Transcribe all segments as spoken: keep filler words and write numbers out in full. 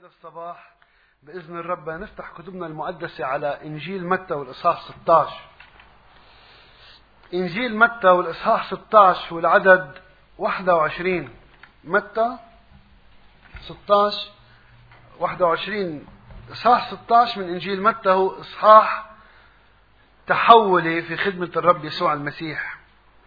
بهذا الصباح بإذن الرب نفتح كتبنا المقدسة على إنجيل متى والإصحاح ستة عشر. إنجيل متى والإصحاح ستة عشر والعدد واحد وعشرين. متى ستة عشر واحد وعشرين. إصحاح ستة عشر من إنجيل متى هو إصحاح تحولي في خدمة الرب يسوع المسيح.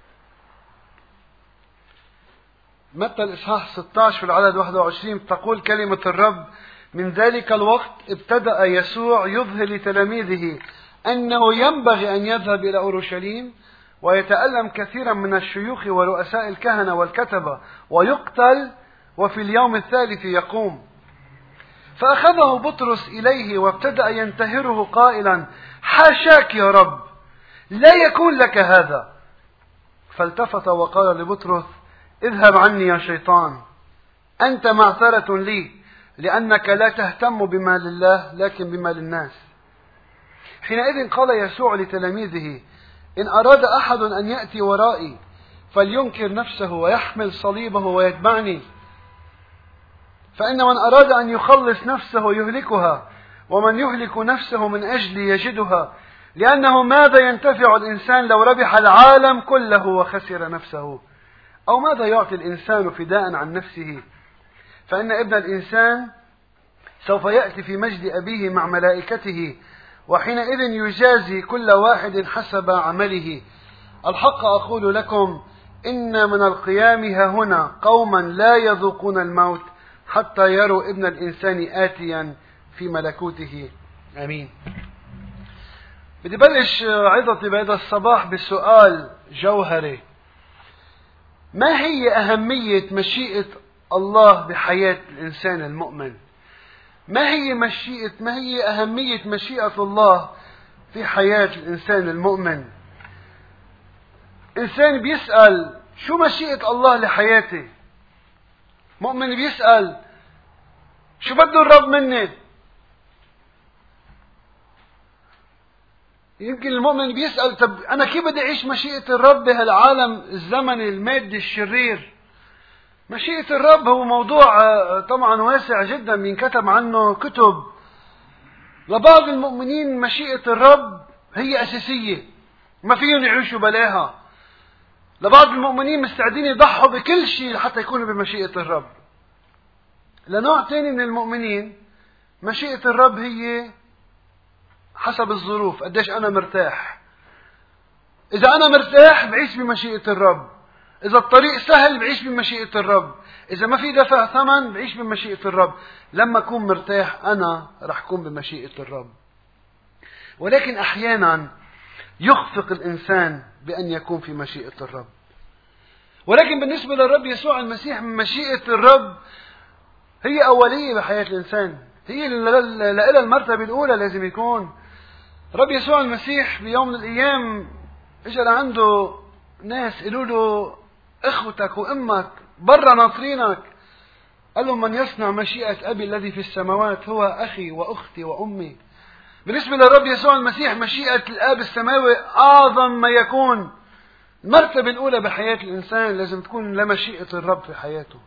متى الإصحاح ستة عشر في العدد واحد وعشرين تقول كلمة الرب: من ذلك الوقت ابتدأ يسوع يظهر لتلاميذه أنه ينبغي أن يذهب إلى أورشليم ويتألم كثيرا من الشيوخ ورؤساء الكهنة والكتبة ويقتل وفي اليوم الثالث يقوم. فأخذه بطرس إليه وابتدأ ينتهره قائلا: حاشاك يا رب، لا يكون لك هذا. فالتفت وقال لبطرس: اذهب عني يا شيطان، أنت معثرة لي، لأنك لا تهتم بما لله لكن بما للناس. حينئذ قال يسوع لتلاميذه: إن أراد أحد أن يأتي ورائي فلينكر نفسه ويحمل صليبه ويتبعني. فإن من أراد أن يخلص نفسه يهلكها، ومن يهلك نفسه من أجلي يجدها. لأنه ماذا ينتفع الإنسان لو ربح العالم كله وخسر نفسه؟ أو ماذا يعطي الإنسان فداء عن نفسه؟ فإن ابن الإنسان سوف يأتي في مجد أبيه مع ملائكته، وحينئذ يجازي كل واحد حسب عمله. الحق أقول لكم إن من القيام هنا قوما لا يذوقون الموت حتى يروا ابن الإنسان آتيا في ملكوته. آمين. بدي بلش عظتي بهذا الصباح بسؤال جوهري: ما هي أهمية مشيئة الله بحياة الإنسان المؤمن؟ ما هي مشيئة ما هي أهمية مشيئة الله في حياة الإنسان المؤمن؟ إنسان بيسأل شو مشيئة الله لحياتي؟ مؤمن بيسأل شو بده الرب مني؟ يمكن المؤمن بيسأل طب أنا كيف بدي أعيش مشيئة الرب بهالعالم الزمني المادي الشرير؟ مشيئة الرب هو موضوع طبعا واسع جدا بينكتب عنه كتب. لبعض المؤمنين مشيئة الرب هي أساسية، ما فيهم يعيشوا بلاها. لبعض المؤمنين مستعدين يضحوا بكل شيء لحتى يكونوا بمشيئة الرب. لنوع تاني من المؤمنين مشيئة الرب هي حسب الظروف، قديش أنا مرتاح. إذا أنا مرتاح بعيش بمشيئة الرب، إذا الطريق سهل بعيش بمشيئة الرب، إذا ما في دفع ثمن بعيش بمشيئة الرب. لما أكون مرتاح أنا رح أكون بمشيئة الرب. ولكن أحيانا يخفق الإنسان بأن يكون في مشيئة الرب. ولكن بالنسبة للرب يسوع المسيح مشيئة الرب هي أولية بحياة الإنسان، هي لإلها المرتبة الأولى لازم يكون. رب يسوع المسيح بيوم من الأيام إجا لعنده ناس قالوا له إخوتك وأمك برا ناطرينك. قال لهم: من يصنع مشيئة أبي الذي في السماوات هو أخي وأختي وأمي. بالنسبة للرب يسوع المسيح مشيئة الآب السماوي أعظم ما يكون. المرتبة الأولى بحياة الإنسان لازم تكون لمشيئة الرب في حياته.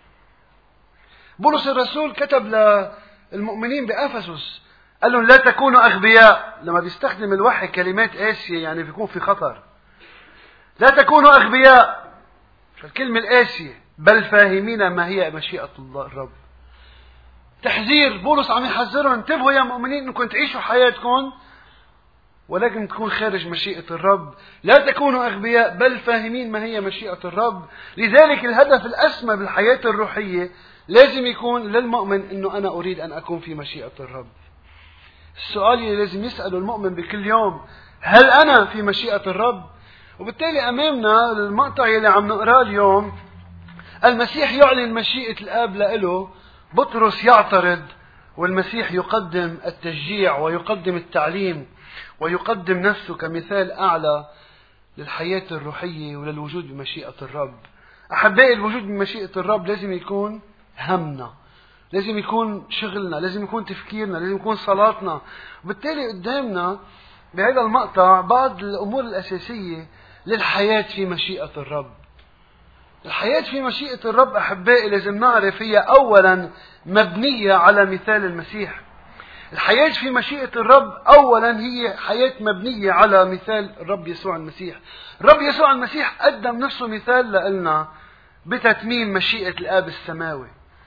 بولس الرسول كتب للمؤمنين بأفسس قال لهم: لا تكونوا أغبياء. لما بيستخدم الوحي كلمات قاسية يعني بيكون في خطر. لا تكونوا أغبياء، الكلمة القاسية، بل فاهمين ما هي مشيئة الله الرب. تحذير، بولس عم يحذرهم: انتبهوا يا مؤمنين انكم تعيشوا حياتكم ولكن تكون خارج مشيئة الرب. لا تكونوا أغبياء بل فاهمين ما هي مشيئة الرب. لذلك الهدف الأسمى بالحياة الروحية لازم يكون للمؤمن انه انا اريد ان اكون في مشيئة الرب. السؤال اللي لازم يسأله المؤمن بكل يوم: هل انا في مشيئة الرب؟ وبالتالي امامنا المقطع اللي عم نقراه اليوم المسيح يعلن مشيئة الآب لإله، بطرس يعترض، والمسيح يقدم التشجيع ويقدم التعليم ويقدم نفسه كمثال أعلى للحياة الروحية وللوجود بمشيئة الرب. أحبائي، الوجود بمشيئة الرب لازم يكون همنا، لازم يكون شغلنا، لازم يكون تفكيرنا، لازم يكون صلاتنا. وبالتالي قدامنا بهذا المقطع بعض الأمور الأساسية للحياة في مشيئة الرب. الحياة في مشيئة الرب أحبائي لازم نعرف هي أولا مبنية على مثال المسيح. الحياة في مشيئة الرب أولا هي حياة مبنية على مثال الرب يسوع المسيح. الرب يسوع المسيح قدم نفسه مثال لنا بتتميم مشيئة الآب السماوي.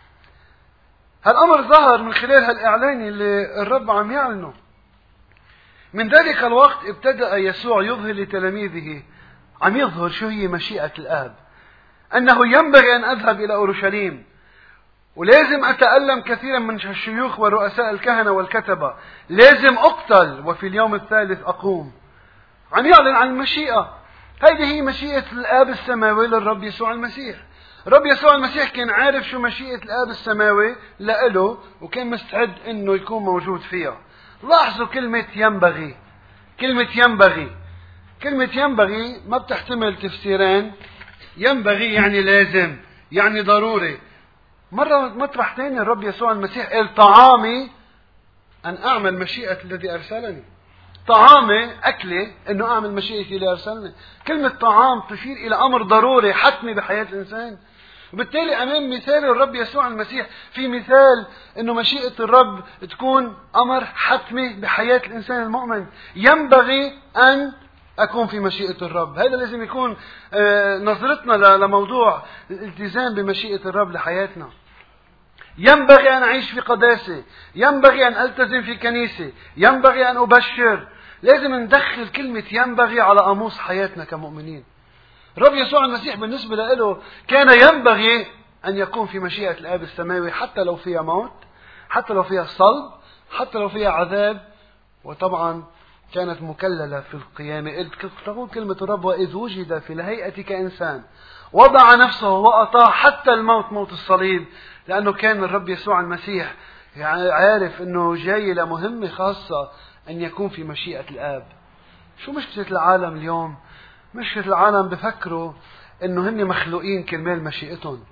هالأمر ظهر من خلال هالإعلان اللي الرب عم يعلنه. من ذلك الوقت ابتدأ يسوع يظهر لتلاميذه، عم يظهر شو هي مشيئة الآب، أنه ينبغي أن أذهب إلى أورشليم ولازم أتألم كثيرا من الشيوخ ورؤساء الكهنة والكتبة، لازم أقتل وفي اليوم الثالث أقوم. عم يعلن عن المشيئة. هذه هي مشيئة الآب السماوي للرب يسوع المسيح. الرب يسوع المسيح كان عارف شو مشيئة الآب السماوي لإله وكان مستعد إنه يكون موجود فيها. لاحظوا كلمة ينبغي. كلمة ينبغي كلمة ينبغي ما بتحتمل تفسيرين. ينبغي يعني لازم، يعني ضروري. مرة مطرح تاني الرب يسوع المسيح قال طعامي أن أعمل مشيئة الذي أرسلني. طعامي أكلي أنه أعمل مشيئة الذي أرسلني. كلمة طعام تشير إلى أمر ضروري حتمي بحياة الإنسان. وبالتالي أمام مثال الرب يسوع المسيح في مثال أنه مشيئة الرب تكون أمر حتمي بحياة الإنسان المؤمن. ينبغي أن أكون في مشيئة الرب. هذا لازم يكون نظرتنا لموضوع الالتزام بمشيئة الرب لحياتنا. ينبغي أن أعيش في قداسة، ينبغي أن ألتزم في كنيسة، ينبغي أن أبشر. لازم ندخل كلمة ينبغي على قاموس حياتنا كمؤمنين. الرب يسوع المسيح بالنسبة له كان ينبغي أن يكون في مشيئة الآب السماوي، حتى لو فيها موت، حتى لو فيها صلب، حتى لو فيها عذاب. وطبعا كانت مكللة في القيامة. تقول كلمة الرب وإذ وجد في الهيئة كإنسان وضع نفسه وأطاع حتى الموت، موت الصليب. لأنه كان الرب يسوع المسيح عارف أنه جاي لمهمة خاصة، أن يكون في مشيئة الآب. شو مشكلة العالم اليوم؟ مشكلة العالم بفكروا أنه هن مخلوقين كرمال مشيئتهم.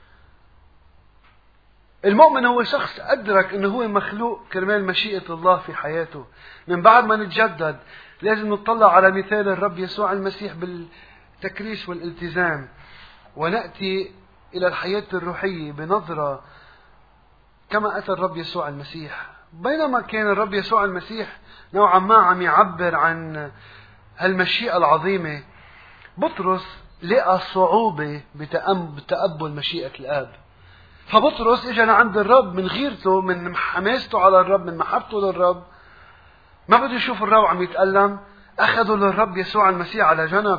المؤمن هو شخص أدرك أنه هو مخلوق كرمال مشيئة الله في حياته. من بعد ما نتجدد لازم نطلع على مثال الرب يسوع المسيح بالتكريس والالتزام، ونأتي إلى الحياة الروحية بنظرة كما أتى الرب يسوع المسيح. بينما كان الرب يسوع المسيح نوعا ما عم يعبر عن هالمشيئة العظيمة، بطرس لقى صعوبة بتقبل مشيئة الآب. فبطرس اجى لعند الرب من غيرته، من حماسته على الرب، من محبته للرب، ما بده يشوف الرب عم يتألم. أخذوا للرب يسوع المسيح على جنب.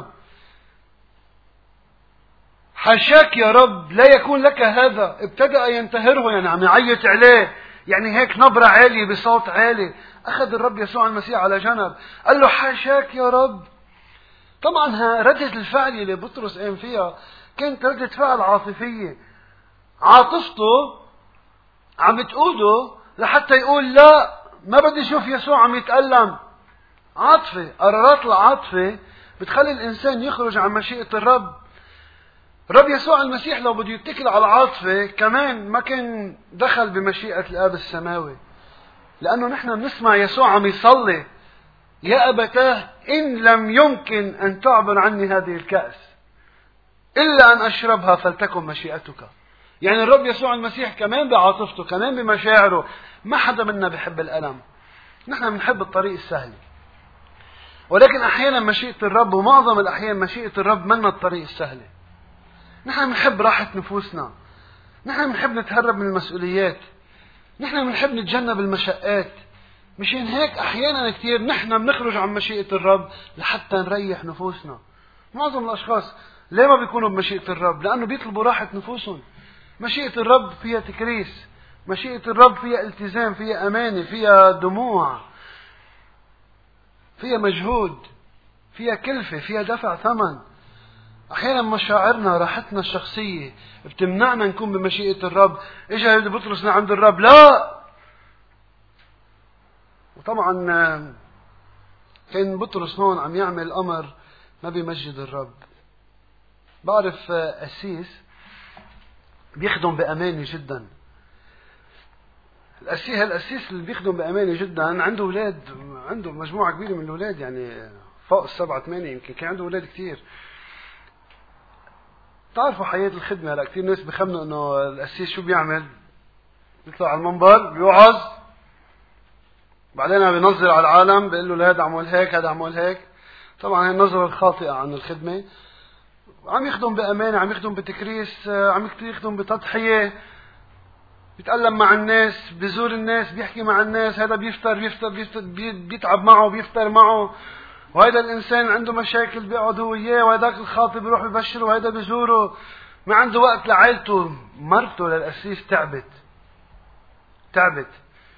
حاشاك يا رب لا يكون لك هذا. ابتدأ ينتهره، يعني عم يعيط عليه، يعني هيك نبرة عالية بصوت عالي. أخذ الرب يسوع المسيح على جنب قال له حاشاك يا رب. طبعا ردة الفعل اللي بطرس قام فيها كانت ردة فعل عاطفية. عاطفته عم تقوده لحتى يقول لا، ما بدي اشوف يسوع عم يتألم. عاطفة، قرارات العاطفة بتخلي الإنسان يخرج عن مشيئة الرب. الرب يسوع المسيح لو بده يتكل على العاطفة كمان ما كان دخل بمشيئة الآب السماوي. لأنه نحن بنسمع يسوع عم يصلي يا أبتاه إن لم يمكن أن تعبر عني هذه الكأس إلا أن أشربها فلتكن مشيئتك. يعني الرب يسوع المسيح كمان بعاطفته، كمان بمشاعره. ما حدا منا بيحب الألم، نحن بنحب الطريق السهل. ولكن أحيانا مشيئة الرب، ومعظم الأحيان مشيئة الرب منا الطريق السهل. نحن بنحب راحة نفوسنا، نحن بنحب نتهرب من المسؤوليات، نحن بنحب نتجنب المشقات. مشان هيك أحيانا كثير نحن بنخرج عن مشيئة الرب لحتى نريح نفوسنا. معظم الأشخاص ليه ما بيكونوا بمشيئة الرب؟ لأنه بيطلبوا راحة نفوسهم. مشيئة الرب فيها تكريس، مشيئة الرب فيها التزام، فيها أمانة، فيها دموع، فيها مجهود، فيها كلفة، فيها دفع ثمن. أحيانا مشاعرنا، راحتنا الشخصية بتمنعنا نكون بمشيئة الرب. إجا بطرس عند الرب لا. وطبعا كان بطرس هون عم يعمل أمر ما بيمجد الرب. بعرف قسيس بيخدم بأمانة جدا. القسيس هالقسيس اللي بيخدم بأمانة جدا عنده أولاد، عنده مجموعة كبيرة من الأولاد، يعني فوق السبعة ثمانية يمكن، كان عنده أولاد كتير. تعرفوا حياة الخدمة هلا كثير ناس بخمنوا انه القسيس شو بيعمل؟ بيطلع على المنبر بيوعظ، بعدين بينظر على العالم بيقول له لا هذا عمل هيك هذا عمل هيك. طبعا هي النظرة الخاطئة عن الخدمة. عم يخدم بأمانة، عم يخدم بتكريس، عم يخدم بتضحية، بيتألم مع الناس، بيزور الناس، بيحكي مع الناس. هذا بيفتر بيفتر, بيفتر بيتعب معه بيفتر معه، وهذا الإنسان عنده مشاكل بيقعد هو وياه، وهذاك الخاطب بيروح يبشره، وهذا بيزوره، ما عنده وقت لعائلته. مرته للقسيس تعبت تعبت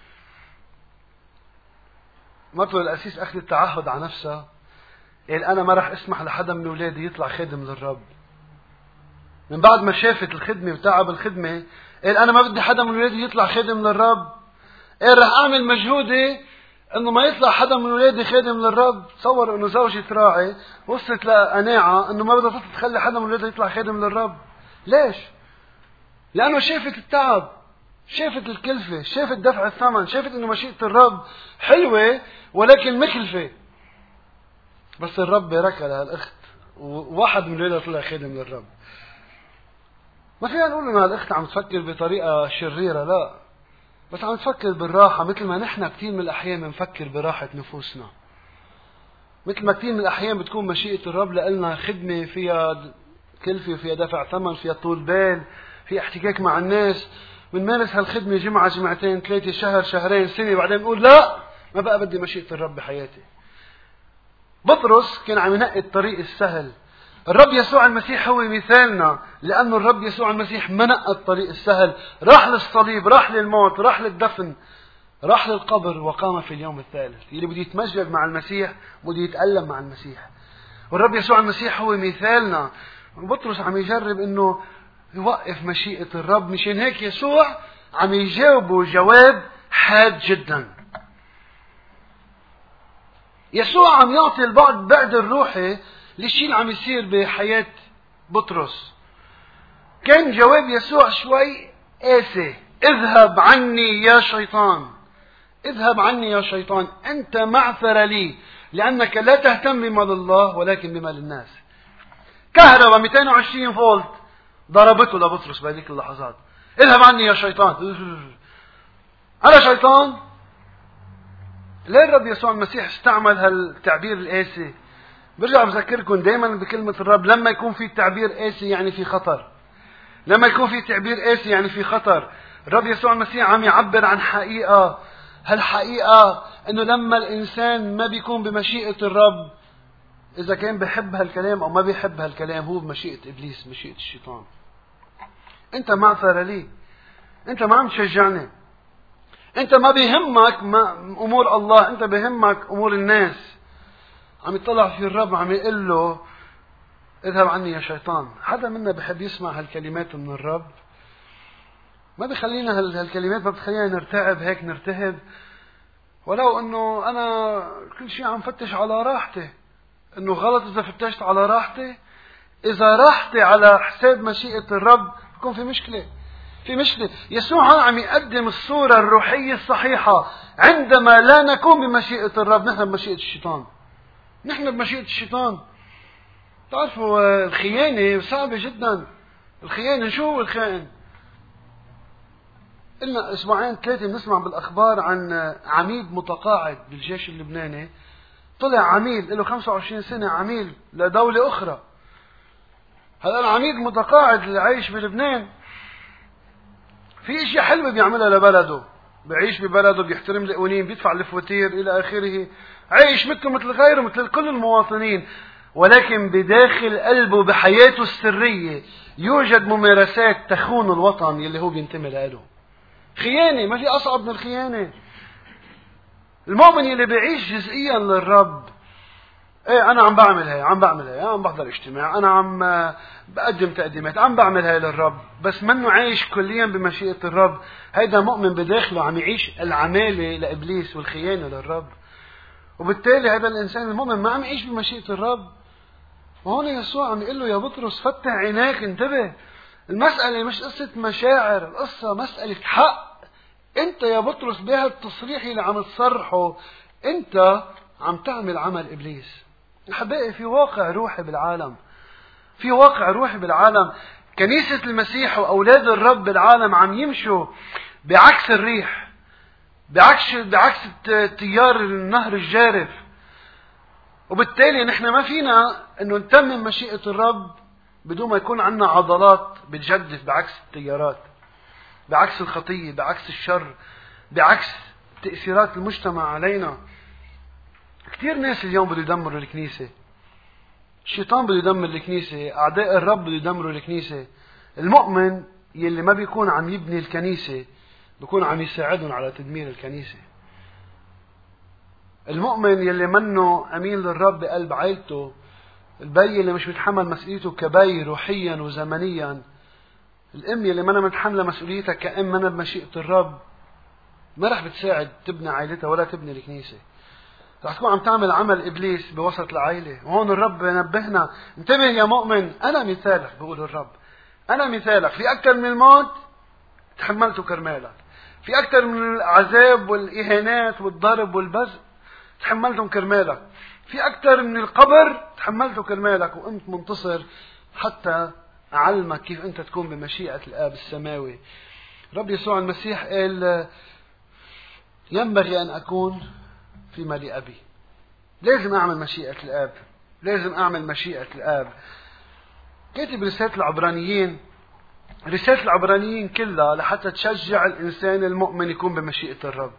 مرته للقسيس أخذت تعهد على نفسها، قال أنا ما رح أسمح لحدا من أولادي يطلع خادم للرب. من بعد ما شافت الخدمة وتعب الخدمة قال أنا ما بدي حدا من أولادي يطلع خادم للرب. قال رح أعمل مجهودي إنه ما يطلع حدا من أولادي خادم للرب. تصور إنه زوجي تراعي وصلت لقناعة إنه ما بدها تخلي حدا من أولادي يطلع خادم للرب. ليش؟ لأنه شافت التعب، شافت الكلفة، شافت دفع الثمن، شافت إنه مشيئة الرب حلوة ولكن مكلفة. بس الرب بارك لها الأخت وواحد من أولادها طلع خادم للرب. ما فينا نقول إن الأخت عم تفكر بطريقة شريرة، لا، بس عم تفكر بالراحة، مثل ما نحن كثير من الأحيان بنفكر براحة نفوسنا. مثل ما كثير من الأحيان بتكون مشيئة الرب لنا خدمة فيها كلفة، فيها دفع ثمن، فيها طول بال، فيها احتكاك مع الناس. بنمارس هالخدمة جمعة جمعتين ثلاثة شهر شهرين سنة، بعدين بنقول لا ما بقى بدي مشيئة الرب بحياتي. بطرس كان عم ينقي الطريق السهل. الرب يسوع المسيح هو مثالنا، لأنه الرب يسوع المسيح ما نقى الطريق السهل، راح للصليب، راح للموت، راح للدفن، راح للقبر، وقام في اليوم الثالث. اللي بده يتمجد مع المسيح بده يتألم مع المسيح. والرب يسوع المسيح هو مثالنا. بطرس عم يجرب انه يوقف مشيئة الرب، مشان هيك يسوع عم يجاوبه جواب حاد جدا. يسوع عم يعطي البعد بعد الروحي للشيء اللي عم يصير بحياة بطرس. كان جواب يسوع شوي قاسي: اذهب عني يا شيطان، اذهب عني يا شيطان، أنت معثر لي، لأنك لا تهتم بمال الله ولكن بمال الناس. كهرباء مئتين وعشرين فولت ضربته لبطرس بهذيك اللحظات. اذهب عني يا شيطان. أنا شيطان؟ ليه الرب يسوع المسيح استعمل هالتعبير القاسي؟ برجع بذكركم دائما بكلمة الرب، لما يكون في تعبير قاسي يعني في خطر. لما يكون في تعبير قاسي يعني في خطر. الرب يسوع المسيح عم يعبر عن حقيقة. هالحقيقة انه لما الانسان ما بيكون بمشيئة الرب، اذا كان بيحب هالكلام او ما بيحب هالكلام، هو بمشيئة ابليس، مشيئة الشيطان. انت معثر لي، انت ما عم تشجعني، انت ما بيهمك ما امور الله، انت بيهمك امور الناس. عم يطلع في الرب عم يقول له اذهب عني يا شيطان. حدا منا بحب يسمع هالكلمات من الرب؟ ما بيخلينا هالكلمات ما بتخلينا نرتعب هيك نرتهب، ولو انه انا كل شيء عم فتش على راحتي. انه غلط اذا فتشت على راحتي؟ اذا راحتي على حساب مشيئة الرب بكون في مشكلة. في مشكلة. يسوع هون عم يقدم الصورة الروحية الصحيحة. عندما لا نكون بمشيئة الرب نحن بمشيئة الشيطان. نحن بمشيئة الشيطان. تعرفوا الخيانة صعبة جدا. الخيانة شو هو الخائن؟ قلنا اسبوعين ثلاثة بنسمع بالاخبار عن عميد متقاعد بالجيش اللبناني. طلع عميل له خمسة وعشرين سنة، عميل لدولة اخرى. هذا العميد متقاعد اللي عايش بلبنان في اشياء حلوة بيعملها لبلده، بيعيش ببلده، بيحترم القوانين، بيدفع الفواتير الى اخره، عايش مثله مثل غيره مثل كل المواطنين. ولكن بداخل قلبه بحياته السرية يوجد ممارسات تخون الوطن اللي هو بينتمي له. خيانة، ما في أصعب من الخيانة. المؤمن اللي بيعيش جزئيا للرب، ايه أنا عم بعمل هاي، عم بعمل هاي، عم بحضر اجتماع، أنا عم بقدم تقديمات، عم بعمل هاي للرب، بس منه عايش كليا بمشيئة الرب. هيدا مؤمن بداخله عم يعيش العمالة لإبليس والخيانة للرب. وبالتالي هذا الإنسان المؤمن ما عم يعيش بمشيئة الرب. وهون يسوع عم يقول له يا بطرس فتح عيناك، انتبه. المسألة مش قصة مشاعر، القصة مسألة حق. انت يا بطرس بهذا التصريح اللي عم تصرحه انت عم تعمل عمل ابليس. احبائي في واقع روحي بالعالم. في واقع روحي بالعالم. كنيسة المسيح وأولاد الرب بالعالم عم يمشوا بعكس الريح، بعكس بعكس تيار النهر الجارف. وبالتالي نحن ما فينا انه نتمم مشيئة الرب بدون ما يكون عندنا عضلات بتجدف بعكس التيارات، بعكس الخطية، بعكس الشر، بعكس تأثيرات المجتمع علينا. كثير ناس اليوم بده يدمروا الكنيسة. الشيطان بده يدمر الكنيسة، أعداء الرب بده يدمروا الكنيسة. المؤمن يلي ما بيكون عم يبني الكنيسة بيكون عم يساعدهم على تدمير الكنيسة. المؤمن يلي منه أمين للرب بقلب عائلته، البي اللي مش متحمل مسؤوليته كبي روحيا وزمنيا، الأم يلي منها متحملة مسؤوليتها كأم منها بمشيئة الرب، ما رح بتساعد تبني عائلتها ولا تبني الكنيسة. رح تكون عم تعمل عمل إبليس بوسط العائلة. وهون الرب نبهنا، انتبه يا مؤمن، أنا مثالك، بقول الرب، أنا مثالك. في أكثر من الموت تحملته كرمالك، في أكثر من العذاب والإهانات والضرب والبذل تحملتهم كرمالك، في أكثر من القبر تحملته كرمالك، وقمت منتصر حتى أعلمك كيف أنت تكون بمشيئة الآب السماوي. رب يسوع المسيح قال ينبغي أن أكون في ملء أبي. لازم أعمل مشيئة الآب، لازم أعمل مشيئة الآب. كاتب رسالة العبرانيين، رسالة العبرانيين كلها لحتى تشجع الإنسان المؤمن يكون بمشيئة الرب.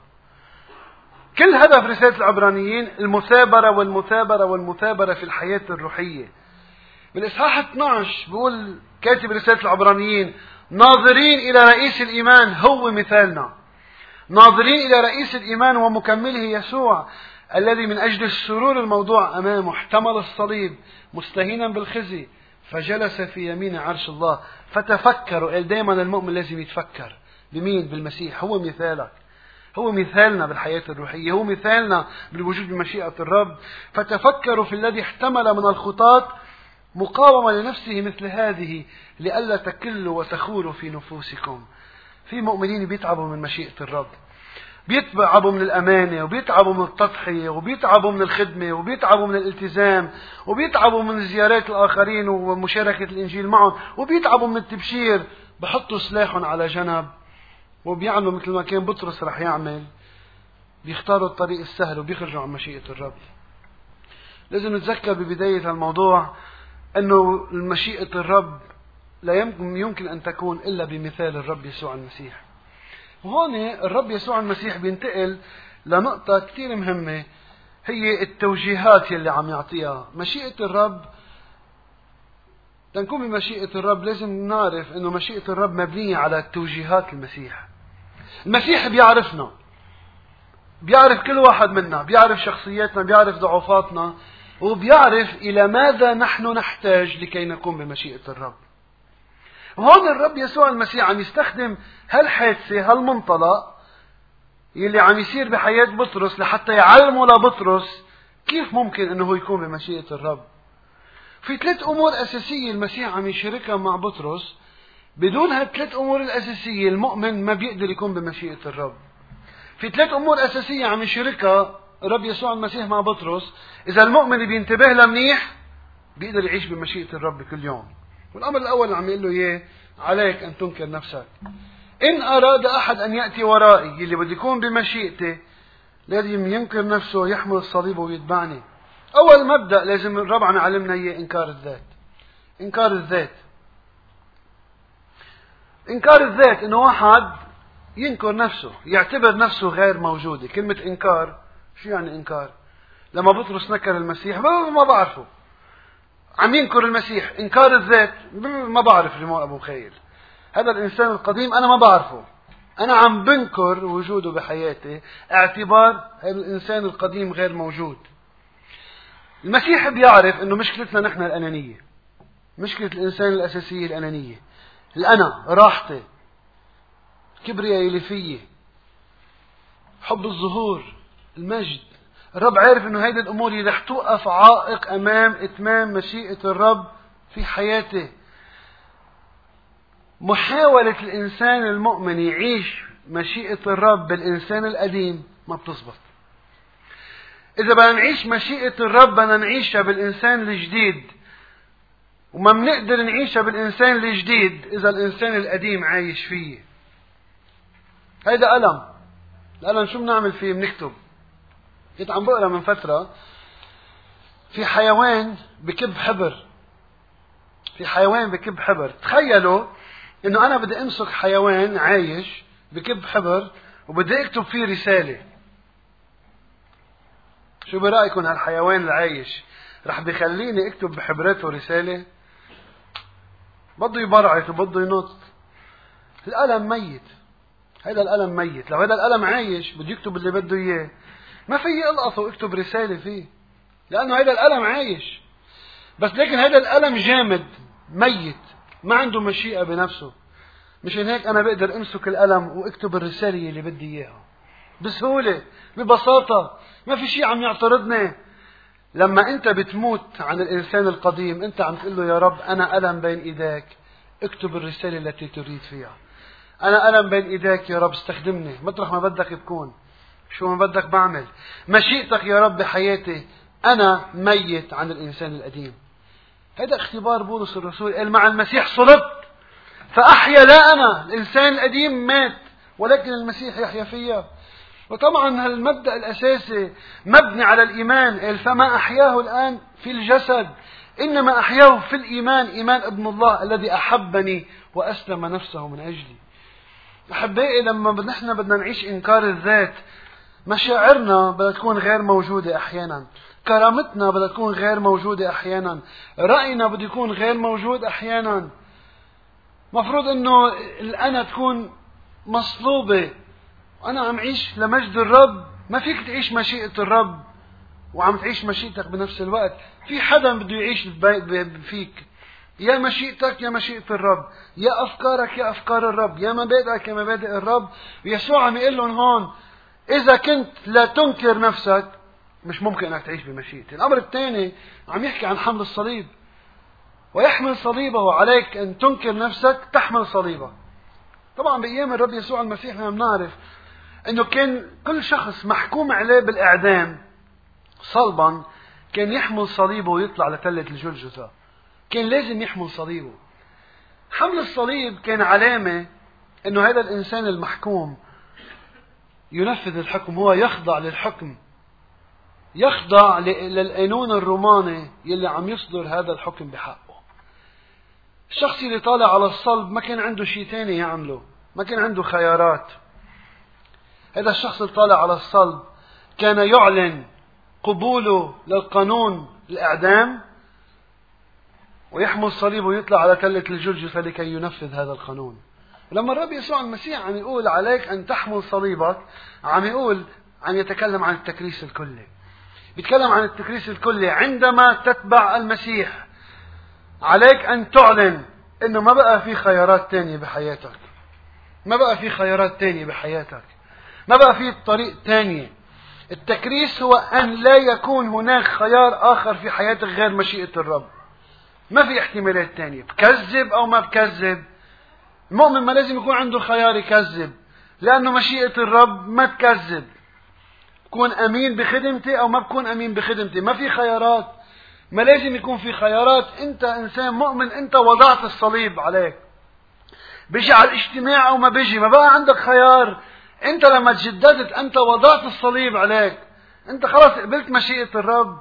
كل هدف رسالة العبرانيين المثابرة والمثابرة والمثابرة في الحياة الروحية. بالإصحاح اثني عشر بيقول كاتب رسالة العبرانيين ناظرين إلى رئيس الإيمان، هو مثالنا، ناظرين إلى رئيس الإيمان ومكمله يسوع الذي من أجل السرور الموضوع أمامه احتمل الصليب مستهينا بالخزي فجلس في يمين عرش الله. فتفكروا، دائما المؤمن لازم يتفكر بمين؟ بالمسيح. هو مثالك، هو مثالنا بالحياة الروحية، هو مثالنا بالوجود بمشيئة الرب. فتفكروا في الذي احتمل من الخطاة مقاومة لنفسه مثل هذه لئلا تكلوا وتخوروا في نفوسكم. في مؤمنين بيتعبوا من مشيئة الرب، بيتعبوا من الأمانة، وبيتعبوا من التضحية، وبيتعبوا من الخدمة، وبيتعبوا من الالتزام، وبيتعبوا من زيارات الآخرين ومشاركة الإنجيل معهم، وبيتعبوا من التبشير. بحطوا سلاحهم على جنب وبيعملوا مثل ما كان بطرس رح يعمل، بيختاروا الطريق السهل وبيخرجوا عن مشيئة الرب. لازم نتذكر ببداية الموضوع أنه مشيئة الرب لا يمكن أن تكون إلا بمثال الرب يسوع المسيح. وهون الرب يسوع المسيح بينتقل لنقطة كتير مهمة، هي التوجيهات يلي عم يعطيها. مشيئة الرب، تنكون بمشيئة الرب لازم نعرف أنه مشيئة الرب مبنية على توجيهات المسيح. المسيح بيعرفنا، بيعرف كل واحد منا، بيعرف شخصياتنا، بيعرف ضعفاتنا، وبيعرف إلى ماذا نحن نحتاج لكي نكون بمشيئة الرب. وهون الرب يسوع المسيح عم يستخدم هالحادثة، هالمنطلق يلي عم يصير بحياة بطرس لحتى يعلمه لبطرس كيف ممكن أنه يكون بمشيئة الرب. في ثلاث أمور أساسية المسيح عم يشاركها مع بطرس. بدون هالثلاث أمور الأساسية المؤمن ما بيقدر يكون بمشيئة الرب. في ثلاث أمور أساسية عم يشاركها الرب يسوع المسيح مع بطرس. إذا المؤمن بينتبه لها منيح بيقدر يعيش بمشيئة الرب كل يوم. والأمر الأول اللي عم يقول له إياه، عليك أن تنكر نفسك. إن أراد أحد أن يأتي ورائي، اللي بده يكون بمشيئتي لازم ينكر نفسه، يحمل الصليب ويتبعني. أول مبدأ لازم الرب عم يعلمنا إياه إنكار الذات. إنكار الذات، إنكار الذات إنه واحد ينكر نفسه، يعتبر نفسه غير موجودة. كلمة إنكار شو يعني إنكار؟ لما بطرس نكر المسيح ما بعرفه، عم ينكر المسيح. إنكار الذات ما بعرف ريمون أبو خيل، هذا الإنسان القديم أنا ما بعرفه، أنا عم بنكر وجوده بحياتي اعتبار هذا الإنسان القديم غير موجود. المسيح بيعرف إنه مشكلتنا نحن الأنانية، مشكلة الإنسان الأساسية الأنانية، الأنا، راحتي، كبرياء اللي فيه، حب الظهور، المجد. الرب عارف إنه هيدي الأمور اللي رح توقف عائق أمام إتمام مشيئة الرب في حياته. محاولة الإنسان المؤمن يعيش مشيئة الرب بالإنسان القديم ما بتزبط. إذا بدنا نعيش مشيئة الرب بدنا نعيشها بالإنسان الجديد. وما بنقدر نعيشها بالإنسان الجديد إذا الإنسان القديم عايش فيه. هيدا ألم. الألم شو بنعمل فيه؟ بنكتب. كنت عم بقرأ من فترة في حيوان بكب حبر. في حيوان بكب حبر. تخيلوا إنه أنا بدي أمسك حيوان عايش بكب حبر وبدي أكتب فيه رسالة. شو برأيكم هالحيوان العايش رح بيخليني أكتب بحبرته رسالة؟ بده يبرعت وبده ينط. القلم ميت. هذا القلم ميت. لو هذا القلم عايش بده يكتب اللي بده إياه، ما في ألقطه وأكتب رسالة فيه، لأنه هذا القلم عايش. بس لكن هذا القلم جامد ميت، ما عنده مشيئة بنفسه. مشان هيك أنا بقدر أمسك القلم وأكتب الرسالة اللي بدي إياها بسهولة ببساطة، ما في شيء عم يعترضني. لما أنت بتموت عن الإنسان القديم أنت عم تقول له يا رب أنا قلم بين إيديك، اكتب الرسالة التي تريد فيها. أنا قلم بين إيديك يا رب، استخدمني مطرح ما بدك بكون، شو ما بدك بعمل، مشيئتك يا رب بحياتي. أنا ميت عن الإنسان القديم. هذا اختبار بولس الرسول، قال مع المسيح صلبت فأحيا لا أنا، الإنسان القديم مات ولكن المسيح يحيا فيا. وطبعا هالمبدأ الأساسي مبني على الإيمان. قال فما أحياه الآن في الجسد إنما أحياه في الإيمان، إيمان ابن الله الذي أحبني وأسلم نفسه من أجلي. أحبائي، لما نحن بدنا نعيش إنكار الذات، مشاعرنا بدها تكون غير موجودة أحيانا، كرامتنا بدها تكون غير موجودة أحيانا، رأينا بده يكون غير موجود أحيانا. مفروض أنه الأنا تكون مصلوبة. أنا عم عيش لمجد الرب. ما فيك تعيش مشيئة الرب وعم تعيش مشيئتك بنفس الوقت. في حدا بده يعيش فيك، يا مشيئتك يا مشيئة الرب، يا أفكارك يا أفكار الرب، يا مبادئك يا مبادئ الرب. ويسوع عم يقول لهم هون إذا كنت لا تنكر نفسك مش ممكن أنك تعيش بمشيئتي. الأمر الثاني عم يحكي عن حمل الصليب. ويحمل صليبه، عليك أن تنكر نفسك تحمل صليبه. طبعا بأيام الرب يسوع المسيح نحن بنعرف أنه كان كل شخص محكوم عليه بالإعدام صلبا كان يحمل صليبه ويطلع لتلة الجلجثة. كان لازم يحمل صليبه. حمل الصليب كان علامة أنه هذا الإنسان المحكوم ينفذ الحكم، هو يخضع للحكم، يخضع للقانون الروماني يلي عم يصدر هذا الحكم بحقه. الشخص اللي طالع على الصلب ما كان عنده شيء تاني يعمله، ما كان عنده خيارات. هذا الشخص اللي طالع على الصلب كان يعلن قبوله للقانون الإعدام ويحمل صليبه ويطلع على تلة الجلجثة لكي ينفذ هذا القانون. لما الرب يسوع المسيح عم يقول عليك أن تحمل صليبك، عم يقول عم يتكلم عن التكريس الكلي. بيتكلم عن التكريس الكلي. عندما تتبع المسيح عليك أن تعلن إنه ما بقى في خيارات تانية بحياتك، ما بقى في خيارات تانية بحياتك، ما بقى في طريق تانية. التكريس هو أن لا يكون هناك خيار آخر في حياتك غير مشيئة الرب. ما في احتمالات تانية، بكذب أو ما بكذب. المؤمن ما لازم يكون عنده خيار يكذب، لأنه مشيئة الرب ما تكذب. بكون أمين بخدمتي أو ما بكون أمين بخدمتي، ما في خيارات. ما لازم يكون في خيارات. أنت إنسان مؤمن، أنت وضعت الصليب عليك. بيجي على الاجتماع أو ما بيجي، ما بقى عندك خيار. أنت لما تجددت أنت وضعت الصليب عليك، أنت خلاص قبلت مشيئة الرب.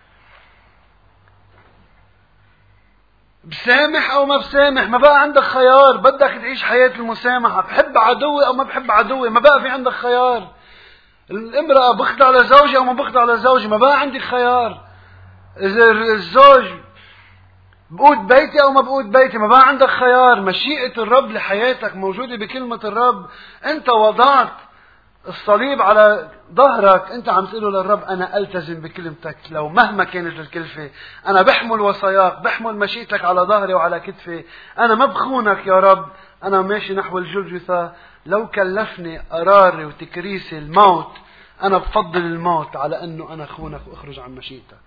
بسامح أو ما بسامح، ما بقى عندك خيار. بدك تعيش حياة المسامحة، بحب عدوي أو ما بحب عدوي، ما بقى في عندك خيار. الامرأة بخضع لزوجي أو ما بخضع لزوجي، ما بقى عندك خيار. إذا الزوج بقود بيتي أو ما بقود بيتي، ما بقى عندك خيار. مشيئة الرب لحياتك موجودة بكلمة الرب. أنت وضعت الصليب على ظهرك، أنت عم تقول للرب أنا ألتزم بكلمتك لو مهما كانت الكلفة. أنا بحمل وصاياك، بحمل مشيئتك على ظهري وعلى كتفي. أنا ما بخونك يا رب. أنا ماشي نحو الجلجثة، لو كلفني قراري وتكريسي الموت أنا بفضل الموت على أنه أنا خونك وأخرج عن مشيئتك.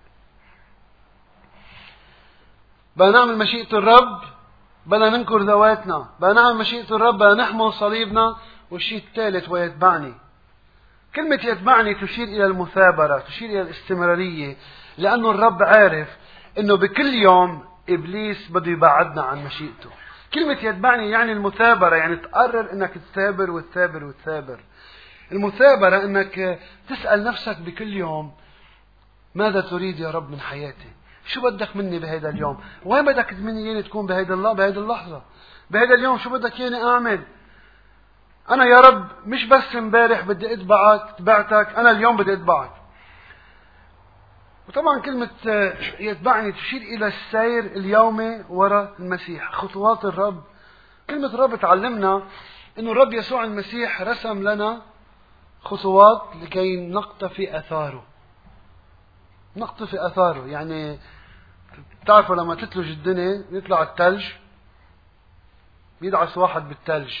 بدنا نعمل مشيئة الرب، بدنا ننكر ذواتنا، بدنا نعمل مشيئة الرب، بدنا نحمل صليبنا. والشيء الثالث ويتبعني. كلمة يتبعني تشير إلى المثابرة، تشير إلى الاستمرارية، لأنه الرب عارف أنه بكل يوم إبليس بده يبعدنا عن مشيئته. كلمة يتبعني يعني المثابرة، يعني تقرر انك تثابر وتثابر وتثابر. المثابرة انك تسأل نفسك بكل يوم ماذا تريد يا رب من حياتي؟ شو بدك مني بهذا اليوم؟ وين بدك مني يعني تكون بهذا الله بهذه اللحظة؟ بهذا اليوم شو بدك يعني اعمل؟ انا يا رب مش بس امبارح بدي اتبعك تبعتك، انا اليوم بدي اتبعك. وطبعا كلمة يتبعني تشير الى السير اليومي وراء المسيح، خطوات الرب. كلمة الرب تعلمنا انه الرب يسوع المسيح رسم لنا خطوات لكي نقتفي اثاره. نقتفي اثاره يعني تعرفوا لما تتلج الدنيا يطلع الثلج، يدعس واحد بالثلج.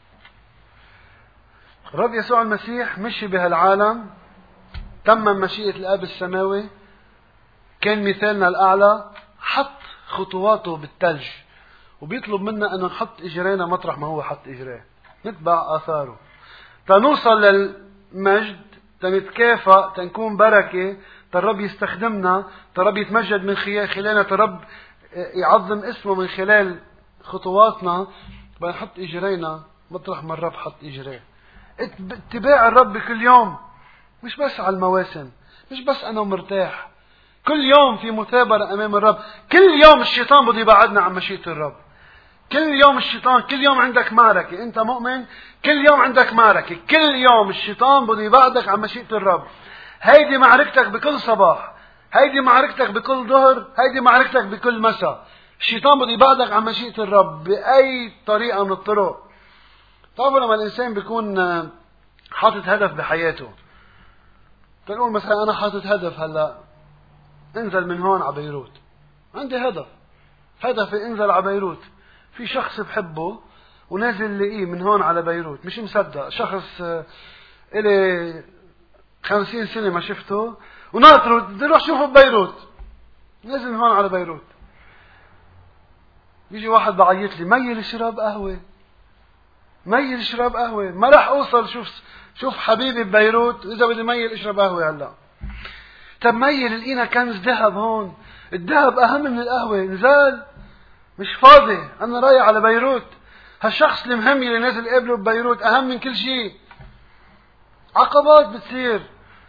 الرب يسوع المسيح مشي بهالعالم، تمم مشيئة الآب السماوي، كان مثالنا الأعلى، حط خطواته بالثلج، وبيطلب منا أن نحط إجرينا مطرح ما هو حط إجريه، نتبع آثاره تنوصل للمجد، تنتكافئ، تنكون بركة، ترب يستخدمنا، ترب يتمجد من خلالنا، ترب يعظم اسمه من خلال خطواتنا. بنحط إجرينا مطرح ما الرب حط إجريه. اتباع الرب كل يوم، مش بس على المواسم، مش بس أنا مرتاح، كل يوم في مثابرة أمام الرب. كل يوم الشيطان بده يبعدنا عن مشيئة الرب. كل يوم الشيطان، كل يوم عندك معركة، أنت مؤمن، كل يوم عندك معركة، كل يوم الشيطان بده يبعدك عن مشيئة الرب. هيدي معركتك بكل صباح، هيدي معركتك بكل ظهر، هيدي معركتك بكل مساء. الشيطان بده يبعدك عن مشيئة الرب بأي طريقة من الطرق. طبعا لما الإنسان بيكون حاطط هدف بحياته، تقول مثلا أنا حاطط هدف هلا انزل من هون على بيروت، عندي هدف، هدفي انزل على بيروت. في شخص بحبه ونازل لقيه من هون على بيروت، مش مصدق، شخص إلي خمسين سنة ما شفته وناطره بدي اروح شوفه ببيروت، نازل من هون على بيروت. بيجي واحد بعيط لي ميل اشرب قهوة، ميل اشرب قهوة، ما راح اوصل شوف شوف حبيبي ببيروت، اذا بدي ميل اشرب قهوة هلا. طب ميل لقينا كنز ذهب هون، الذهب اهم من القهوة، نزال مش فاضي، انا رايح على بيروت. هالشخص المهم اللي نازل قبله ببيروت اهم من كل شيء. عقبات بتصير.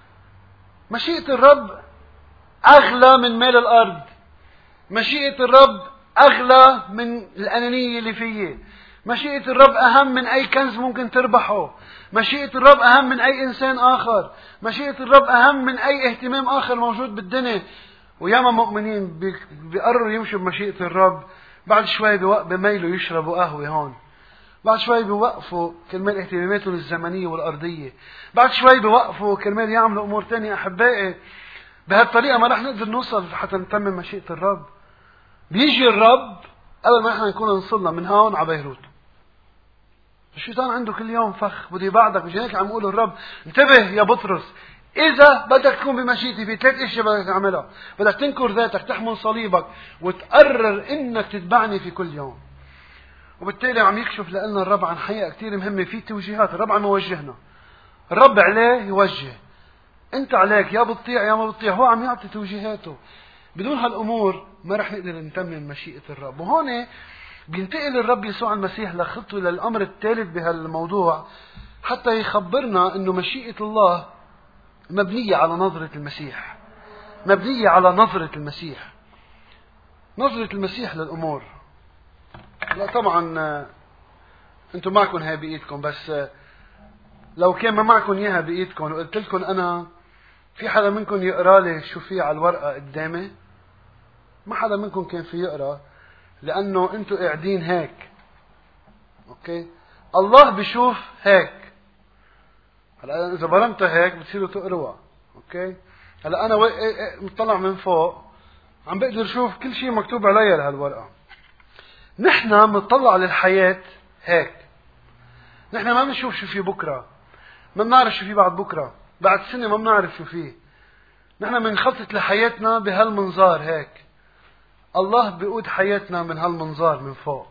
مشيئة الرب اغلى من مال الارض، مشيئة الرب اغلى من الانانية اللي فيه، مشيئة الرب اهم من اي كنز ممكن تربحه، مشيئة الرب اهم من اي انسان اخر، مشيئة الرب اهم من اي اهتمام اخر موجود بالدنيا. وياما مؤمنين بيقرروا يمشوا بمشيئة الرب، بعد شوي بميلوا يشربوا قهوة هون، بعد شوي بيوقفوا كرمال اهتماماتهم الزمنية والأرضية، بعد شوي بيوقفوا كرمال يعملوا أمور تانية. أحبائي بهالطريقة ما رح نقدر نوصل حتى نتمم مشيئة الرب. بيجي الرب قبل ما احنا نكون وصلنا من هون على بيروت. الشيطان عنده كل يوم فخ بده يبعدك. مش هيك عم يقول الرب انتبه يا بطرس، إذا بدك تكون بمشيئتي في ثلاث أشياء بدك تعملها، بدك تنكر ذاتك، تحمل صليبك، وتقرر إنك تتبعني في كل يوم. وبالتالي عم يكشف لنا الرب عن حقيقة كتير مهمة في توجيهات. الرب عم يوجهنا، الرب عليه يوجه، أنت عليك يا بتطيع يا ما بتطيع، هو عم يعطي توجيهاته. بدون هالأمور ما رح نقدر نتمم مشيئة الرب. وهون بينتقل الرب يسوع المسيح لخطوة للأمر الثالث بهالموضوع، حتى يخبرنا إنه مشيئة الله مبنية على نظرة المسيح، مبنية على نظرة المسيح، نظرة المسيح للأمور. لا طبعا انتم معكم هاي بإيدكم، بس لو كان ما معكم إياها بإيدكم وقلت لكم أنا في حدا منكم يقرأ لي شو في على الورقة قدامي، ما حدا منكم كان في يقرأ، لأنه انتم قاعدين هيك. أوكي، الله بيشوف هيك. هلا إذا برمت هيك بتصيروا تقروا. أوكي، هلا أنا مطلع من فوق عم بقدر أشوف كل شيء مكتوب علي لهالورقة. نحن بنطلع للحياة هيك، نحن ما بنشوف شو في بكرة، ما بنعرف شو في بعد بكرة، بعد سنة ما بنعرف شو فيه. نحن بنخطط لحياتنا بهالمنظار هيك. الله بيقود حياتنا من هالمنظار من فوق.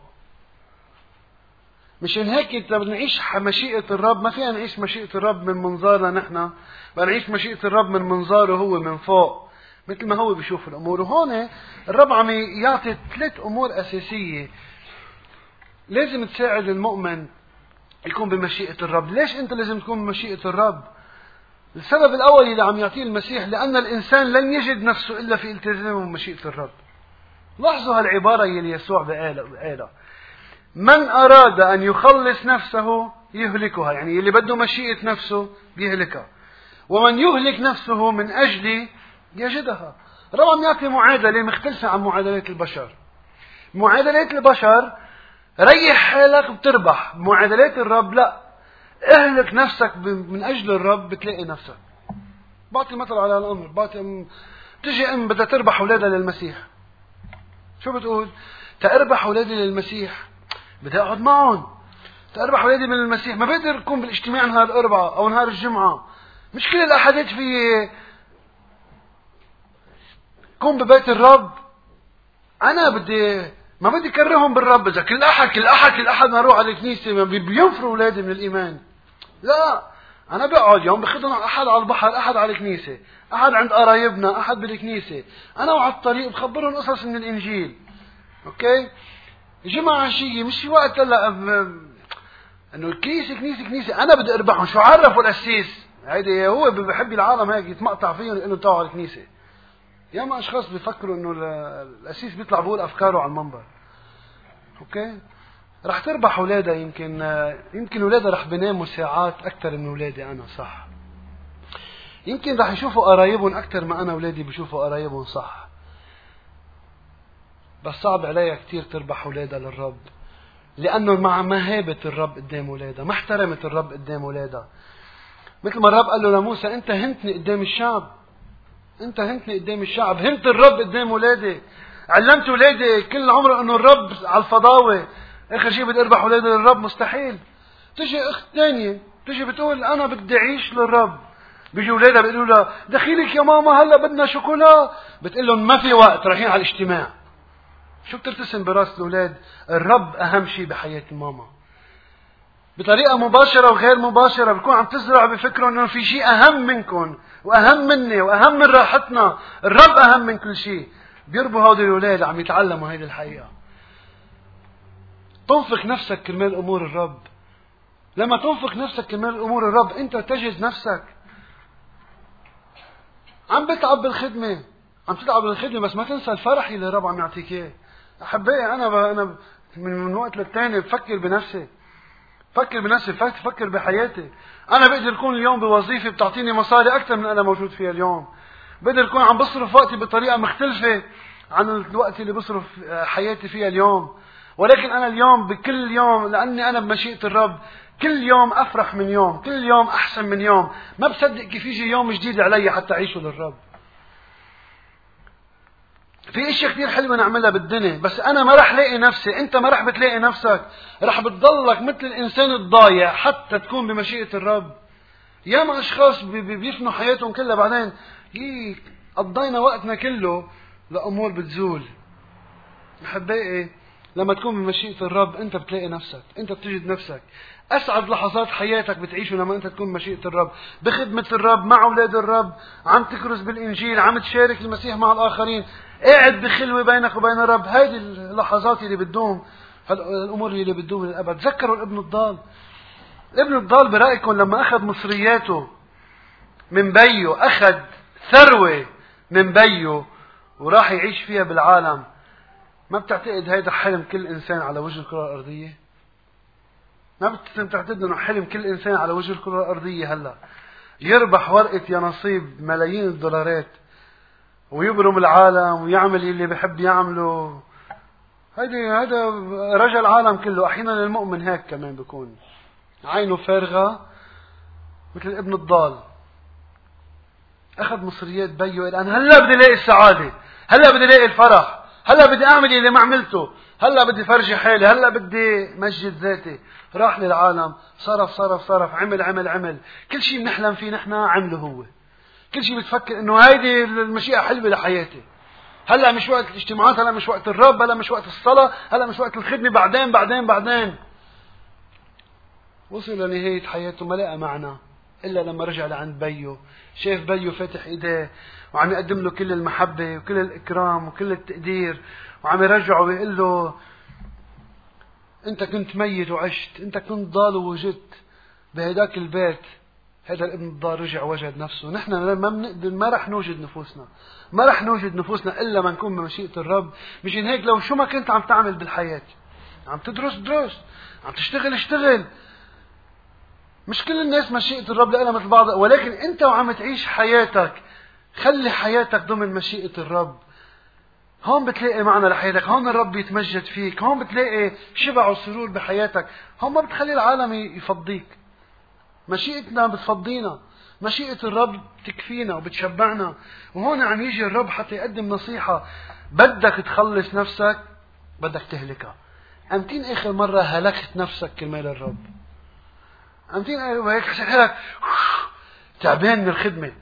مشان هيك إذا بدنا نعيش مشيئة الرب ما فينا نعيش مشيئة الرب من منظارنا نحن، بدنا نعيش مشيئة الرب من منظاره هو من فوق، مثل ما هو بيشوف الأمور. وهون الرب عم يعطي ثلاث أمور أساسية لازم تساعد المؤمن يكون بمشيئة الرب. ليش أنت لازم تكون بمشيئة الرب؟ السبب الأول اللي عم يعطيه المسيح لأن الإنسان لن يجد نفسه إلا في التزامه بمشيئة الرب. لاحظوا هالعبارة اللي يسوع بقالها: من أراد أن يخلص نفسه يهلكها، يعني اللي بده مشيئة نفسه بيهلكها، ومن يهلك نفسه من أجلي يجدها. الرب عم يعطي معادلة مختلفة عن معادلات البشر. معادلات البشر ريح حالك بتربح، معادلات الرب لا، اهلك نفسك من أجل الرب بتلاقي نفسك. بعطي مثل على الأمر، بعطي أم... تجي أم بدها تربح أولادها للمسيح، شو بتقول؟ تأربح أولادي للمسيح بدي أقعد معهم، تأربح أولادي من المسيح ما بقدر أكون بالاجتماع نهار الأربعاء أو نهار الجمعة، مش كل الأحاديث في كون ببيت الرب. أنا بدي ما بدي كرههم بالرب، إذا كل أحد كل أحد كل أحد ما أروح على الكنيسة بينفروا أولادي من الإيمان. لا، أنا بقعد يوم بخدهم أحد على البحر، أحد على الكنيسة، أحد عند قرايبنا، أحد بالكنيسة، أنا وعلى الطريق بخبرهم قصص من الإنجيل. أوكي؟ جمعة عشية مش في وقت هلا إنه الكنيسة كنيسة كنيسة، أنا بدي أربحهم. شو عرفوا القسيس؟ هيدي هو بحب العالم هيك يتمقطع فيهم إنه تعوا على الكنيسة. ياما أشخاص بيفكروا إنه القسيس بيطلع بقول أفكاره على المنبر. أوكي؟ رح تربح أولادها، يمكن يمكن أولادها رح بيناموا ساعات أكثر من أولادي أنا، صح؟ يمكن رح يشوفوا قرايبهم أكثر ما أنا أولادي بيشوفوا قرايبهم، صح؟ بس صعب عليها كتير تربح أولادها للرب، لأنه مع مهابة الرب قدام أولادها، ما احترمت الرب قدام أولادها. مثل ما الرب قال له لموسى: أنت هنتني قدام الشعب، أنت هنتني قدام الشعب، هنت الرب قدام أولادي، علمت أولادي كل عمره إنه الرب على الفضاوة، آخر شيء بدي أربح أولادي للرب، مستحيل. تجي أخت ثانية تجي بتقول أنا بدي أعيش للرب، بيجي أولادها بيقولوا لها: دخيلك يا ماما هلا بدنا شوكولا، بتقول لهم ما في وقت، رايحين على الاجتماع. شو بترتسم براس الأولاد؟ الرب أهم شيء بحياة الماما. بطريقة مباشرة وغير مباشرة بتكون عم تزرع بفكرهم إنه في شيء أهم منكم وأهم مني وأهم من راحتنا، الرب أهم من كل شيء. بيربوا هودي الأولاد عم يتعلموا هيدي الحقيقة. تنفق نفسك كرمال أمور الرب. لما تنفق نفسك كرمال أمور الرب أنت تجد نفسك عم بتعب بالخدمة، عم تتعب بالخدمة، بس ما تنسى الفرح اللي الرب عم يعطيك إياه. أحبائي، أنا ب... أنا من وقت للتاني بفكر بنفسي، فكر بنفسي، فكر بحياتي. أنا بقدر أكون اليوم بوظيفة بتعطيني مصاري أكثر من أنا موجود فيها اليوم، بقدر أكون عم بصرف وقتي بطريقة مختلفة عن الوقت اللي بصرف حياتي فيها اليوم، ولكن أنا اليوم بكل يوم لأني أنا بمشيئة الرب كل يوم أفرح من يوم، كل يوم أحسن من يوم. ما بصدق كيف يجي يوم جديد علي حتى أعيشه للرب. في اشياء كثير حلوة نعملها بالدنيا، بس أنا ما رح لاقي نفسي، أنت ما رح بتلاقي نفسك، رح بتضلك مثل الإنسان الضايع حتى تكون بمشيئة الرب. ياما أشخاص بيفنوا حياتهم كلها بعدين يي قضينا وقتنا كله لأمور بتزول. أحبائي، لما تكون بمشيئة الرب أنت بتلاقي نفسك، أنت بتجد نفسك. أسعد لحظات حياتك بتعيشه لما أنت تكون بمشيئة الرب، بخدمة الرب، مع أولاد الرب، عم تكرز بالإنجيل، عم تشارك المسيح مع الآخرين، قاعد بخلوة بينك وبين الرب. هذه اللحظات اللي بتدوم، الأمور اللي بتدوم للأبد. تذكروا الابن الضال. الابن الضال برأيكم لما أخذ مصرياته من بيه، أخذ ثروة من بيه وراح يعيش فيها بالعالم، ما بتعتقد هيدا حلم كل إنسان على وجه الكرة الأرضية؟ ما بتعتقد إنه حلم كل إنسان على وجه الكرة الأرضية هلا يربح ورقة يا نصيب ملايين الدولارات ويبرم العالم ويعمل اللي بحب يعمله؟ هيدي هذا رجل العالم كله. أحيانا المؤمن هيك كمان بيكون عينه فارغة مثل ابن الضال، أخذ مصريات بيه الآن هلا بدي الاقي السعادة، هلا بدي الاقي الفرح، هلا بدي أعمل اللي ما عملته، هلا بدي فرجي حالي، هلا بدي مجد ذاتي. راح للعالم، صرف صرف صرف، عمل عمل عمل، كل شيء بنحلم فيه نحن عمله هو. كل شيء بتفكر إنه هيدي المشيئة حلوة لحياتي، هلا مش وقت الاجتماعات، هلا مش وقت الرب، هلا مش وقت الصلاة، هلا مش وقت الخدمة، بعدين بعدين بعدين. وصل لنهاية حياته ما لقى معنى، إلا لما رجع لعند بيو، شاف بيو فاتح إيديه وعم يقدم له كل المحبة وكل الإكرام وكل التقدير، وعم يرجعه ويقول له أنت كنت ميت وعشت، أنت كنت ضال ووجدت بهداك البيت. هذا الابن الضال رجع وجد نفسه. نحن ما بنقدر، ما رح نوجد نفوسنا، ما رح نوجد نفوسنا إلا ما نكون بمشيئة الرب. مشان هيك لو شو ما كنت عم تعمل بالحياة، عم تدرس درس، عم تشتغل اشتغل، مش كل الناس مشيئة الرب لها مثل بعض، ولكن أنت وعم تعيش حياتك خلي حياتك ضمن مشيئة الرب. هون بتلاقي معنى لحياتك، هون الرب يتمجد فيك، هون بتلاقي شبع وسرور بحياتك، هون ما بتخلي العالم يفضيك. مشيئتنا بتفضينا، مشيئة الرب تكفينا وبتشبعنا. وهون عم يجي الرب حتى يقدم نصيحة: بدك تخلص نفسك بدك تهلكها. أمتين آخر مرة هلكت نفسك كرمال الرب؟ أمتين هيك حسيت حالك تعبان من الخدمة،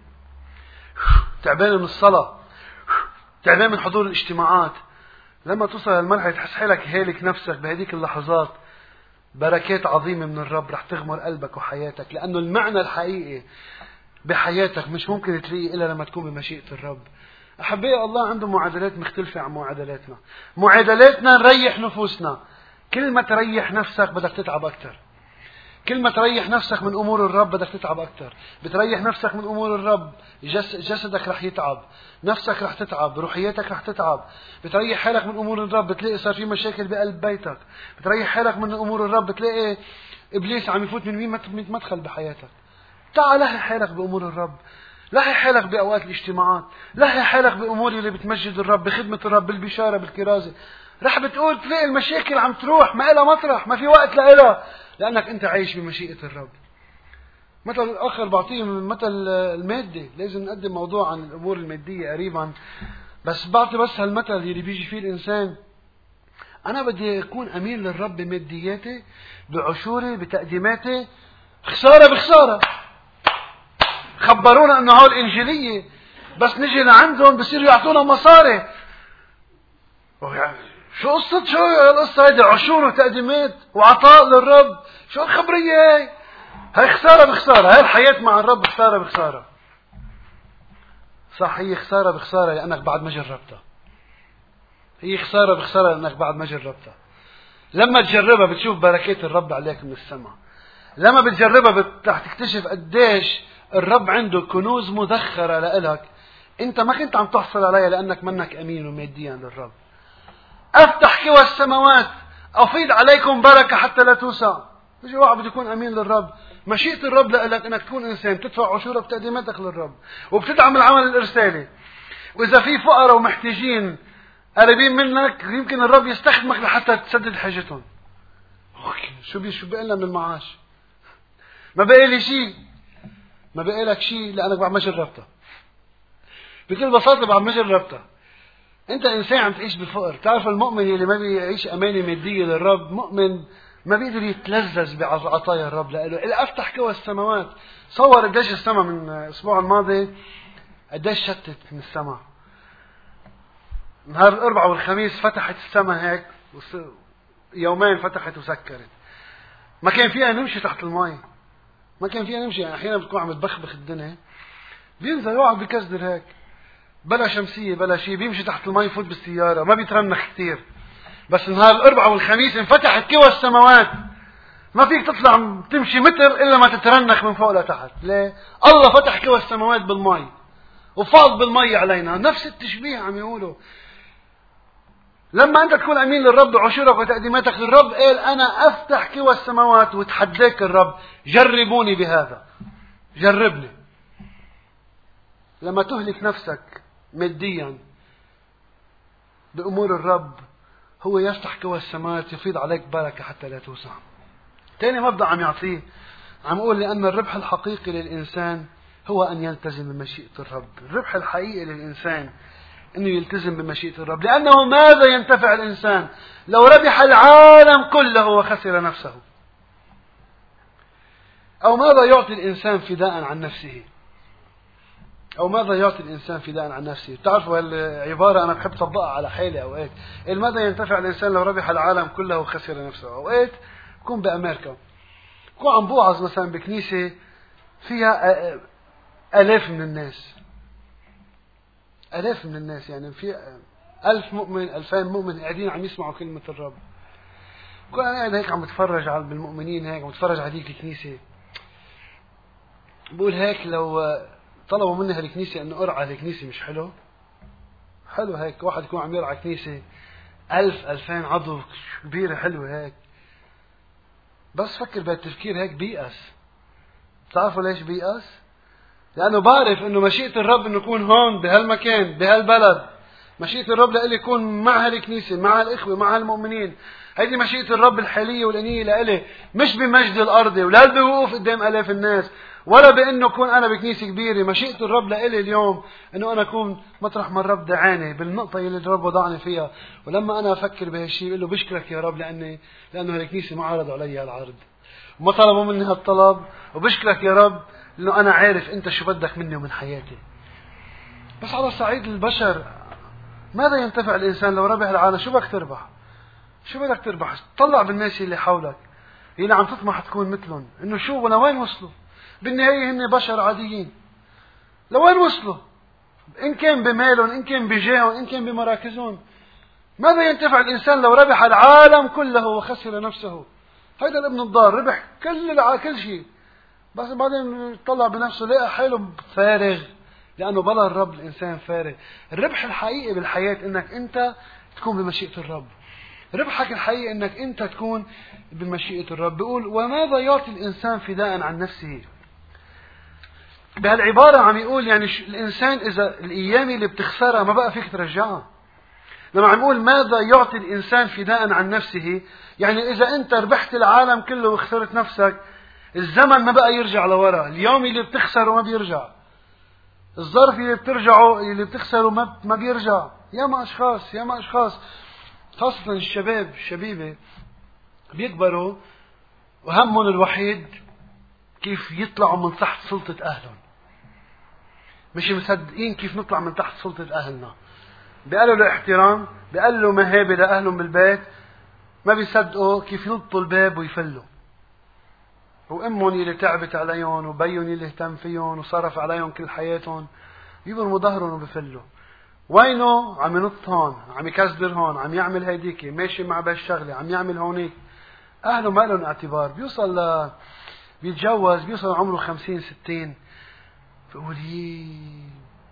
تعبان من الصلاة، تعبان من حضور الاجتماعات؟ لما توصل للمرحلة تحس حالك هالك نفسك بهذيك اللحظات، بركات عظيمة من الرب رح تغمر قلبك وحياتك، لأنه المعنى الحقيقي بحياتك مش ممكن تلاقيه إلا لما تكون بمشيئة الرب. أحبائي، الله عنده معادلات مختلفة عن معادلاتنا. معادلاتنا نريح نفوسنا، كل ما تريح نفسك بدك تتعب أكتر. كل ما تريح نفسك من أمور الرب بدك تتعب أكتر. بتريح نفسك من أمور الرب جس جسدك رح يتعب، نفسك رح تتعب، روحياتك رح تتعب. بتريح حالك من أمور الرب بتلاقي صار في مشاكل بقلب بيتك. بتريح حالك من أمور الرب بتلاقي إبليس عم يفوت من مين مدخل بحياتك. تعال لحي حالك بأمور الرب، لحي حالك بأوقات الاجتماعات، لحي حالك بأمور اللي بتمجد الرب، بخدمة الرب، بالبشارة، بالكرازة. رح بتقول تلاقي المشاكل عم تروح، ما إلها مطرح، ما في وقت لإلها، لأنك أنت عايش بمشيئة الرب. مثل الآخر بعطيه مثل المادة، لازم نقدم موضوع عن الأمور المادية قريبا، بس بعطي بس هالمثل اللي بيجي فيه الإنسان: أنا بدي أكون أمين للرب بمادياتي، بعشوري، بتقديماتي، خسارة بخسارة. خبرونا أنه هول الإنجيلية، بس نجي لعندهم بصيروا يعطونا مصاري. شو قصة شو القصة هيدي؟ عشور وتقديمات وعطاء للرب، شو الخبرية هاي؟ هاي خسارة بخسارة. هاي الحياة مع الرب خسارة بخسارة. صح، هي خسارة بخسارة لأنك بعد ما جربتها. هي خسارة بخسارة لأنك بعد ما جربتها. لما تجربها بتشوف بركات الرب عليك من السماء. لما بتجربها بتكتشف قديش الرب عنده كنوز مذخرة لإلك أنت ما كنت عم تحصل عليها لأنك منك أمين وماديا للرب. أفتح كوى السماوات أفيض عليكم بركة حتى لا توسع. بيجي واحد بده يكون أمين للرب. مشيئة الرب لك أنك تكون إنسان تدفع عشورك وتقديماتك للرب وبتدعم العمل الإرسالي. وإذا في فقراء ومحتاجين قريبين منك يمكن الرب يستخدمك لحتى تسدد حاجتهم. شو بي شو بقى لنا من المعاش؟ ما بقى لي شيء، ما بقى لك شيء لأنك بعد ما جربتها. بكل بساطة بعد ما جربتها. أنت إنسان عم تعيش بالفقر. تعرف المؤمن اللي ما بيعيش أمانة مادية للرب، مؤمن ما بيقدر يتلذذ بعطايا الرب لإله. إلا أفتح كوى السماوات. صور قديش السماء من الأسبوع الماضي، قديش شتت من السماء. نهار الأربعاء والخميس فتحت السماء هيك، يومين فتحت وسكرت. ما كان فيها نمشي تحت الماء، ما كان فيها نمشي. يعني أحيانا بتكون عم تبخبخ الدنيا، بينزل واحد بكسر هيك بلا شمسية بلا شيء، بيمشي تحت الماء يفوت بالسيارة، ما بيترنخ كتير. بس نهار الأربعاء والخميس انفتحت كوى السماوات، ما فيك تطلع تمشي متر إلا ما تترنخ من فوق لتحت. ليه؟ الله فتح كوى السماوات بالماء وفاض بالماء علينا. نفس التشبيه عم يقولوا. لما أنت تكون أمين للرب بعشورك وتقديماتك للرب، قال أنا أفتح كوى السماوات. وتحداك الرب: جربوني بهذا، جربني. لما تهلك نفسك ماديا بأمور الرب، هو يفتح كوى السماوات يفيض عليك بركة حتى لا توسع. تاني مبدأ عم يعطيه، عم يقول لأن الربح الحقيقي للإنسان هو أن يلتزم بمشيئة الرب. الربح الحقيقي للإنسان أنه يلتزم بمشيئة الرب. لأنه ماذا ينتفع الإنسان لو ربح العالم كله وخسر نفسه؟ أو ماذا يعطي الإنسان فداء عن نفسه؟ أو ماذا يعطي الإنسان فداء عن نفسه؟ تعرفوا هالعبارة أنا بحب طبقها على حالي أوقات. ماذا ينتفع الإنسان لو ربح العالم كله وخسر نفسه؟ أوقات بكون بأمريكا، بكون عم بوعظ مثلا بكنيسة فيها آلاف من الناس، آلاف من الناس، يعني في ألف مؤمن، ألفين مؤمن قاعدين عم يسمعوا كلمة الرب. كل أنا قاعد هيك عم بتفرج على بالمؤمنين، هيك عم بتفرج على هذيك الكنيسة، بقول هيك لو طلبوا مني هالكنيسة إنه أرعى هالكنيسة مش حلو؟ حلو هيك واحد يكون عم يرعى كنيسة ألف ألفين عضو كبيرة حلوة هيك. بس فكر بهالتفكير هيك بيأس. بتعرفوا ليش بيأس؟ لأنه بعرف إنه مشيئة الرب إنه يكون هون بهالمكان بهالبلد. مشيئة الرب لإلي يكون مع هالكنيسة مع الإخوة مع هالمؤمنين. هيدي مشيئة الرب الحالية والأنية لإلي، مش بمجد الأرضي ولا بوقوف قدام آلاف الناس ولا بإنه أكون أنا بكنيسة كبيرة. مشيئة الرب لإلي اليوم إنه أنا أكون مطرح ما الرب دعاني بالنقطة اللي الرب وضعني فيها. ولما أنا أفكر بهالشيء بقول له بشكرك يا رب لأني لأنه هالكنيسة ما عرضوا علي العرض وما طلبوا مني هالطلب، وبشكرك يا رب لأنه أنا عارف أنت شو بدك مني ومن حياتي. بس على صعيد البشر، ماذا ينتفع الإنسان لو ربح العالم؟ شو بدك تربح؟ شو بدك تربح؟ طلع بالناس اللي حولك اللي عم تطمح تكون مثلهم، إنه شو لوين وصلوا؟ بالنهاية هن بشر عاديين. لوين وصلوا؟ إن كان بمالهم، إن كان بجاههم، إن كان بمراكزهم. ماذا ينتفع الإنسان لو ربح العالم كله وخسر نفسه؟ هيدا الابن الضال ربح كل الع... كل شيء، بس بعدين طلع بنفسه لقى حاله فارغ، لأنه بلا الرب الإنسان فارغ. الربح الحقيقي بالحياة إنك أنت تكون بمشيئة الرب. ربحك الحقيقي إنك أنت تكون بمشيئة الرب. بيقول وماذا يعطي الإنسان فداء عن نفسه؟ بهالعبارة عم يقول يعني الإنسان إذا الأيام اللي بتخسرها ما بقى فيك ترجعها. لما عم يقول ماذا يعطي الإنسان فداء عن نفسه، يعني إذا أنت ربحت العالم كله وخسرت نفسك، الزمن ما بقى يرجع لورا. اليوم اللي بتخسره ما بيرجع، الظرف اللي بترجعه اللي بتخسره ما ما بيرجع. يا ما أشخاص يا ما أشخاص خاصة الشباب الشبيبة بيكبروا وهمهم الوحيد كيف يطلعوا من تحت سلطة أهلهم، مش مصدقين كيف نطلع من تحت سلطة أهلنا. بيقلوا له احترام، بيقلوا مهابة لأهلهم بالبيت، ما بيصدقوا كيف يلطوا الباب ويفلوا. وأمهم اللي تعبت عليهم وبيهم اللي اهتم فيهم وصرف عليهم كل حياتهم بيبرموا ظهرهم وبفلوا. وينه عم ينط هون، عم يكسر هون، عم يعمل هيديك، ماشي مع بهالشغلة، عم يعمل هونيك. أهله ما لهم اعتبار. بيوصل ل... بيتجوز بيوصل عمره خمسين ستين بيقول يي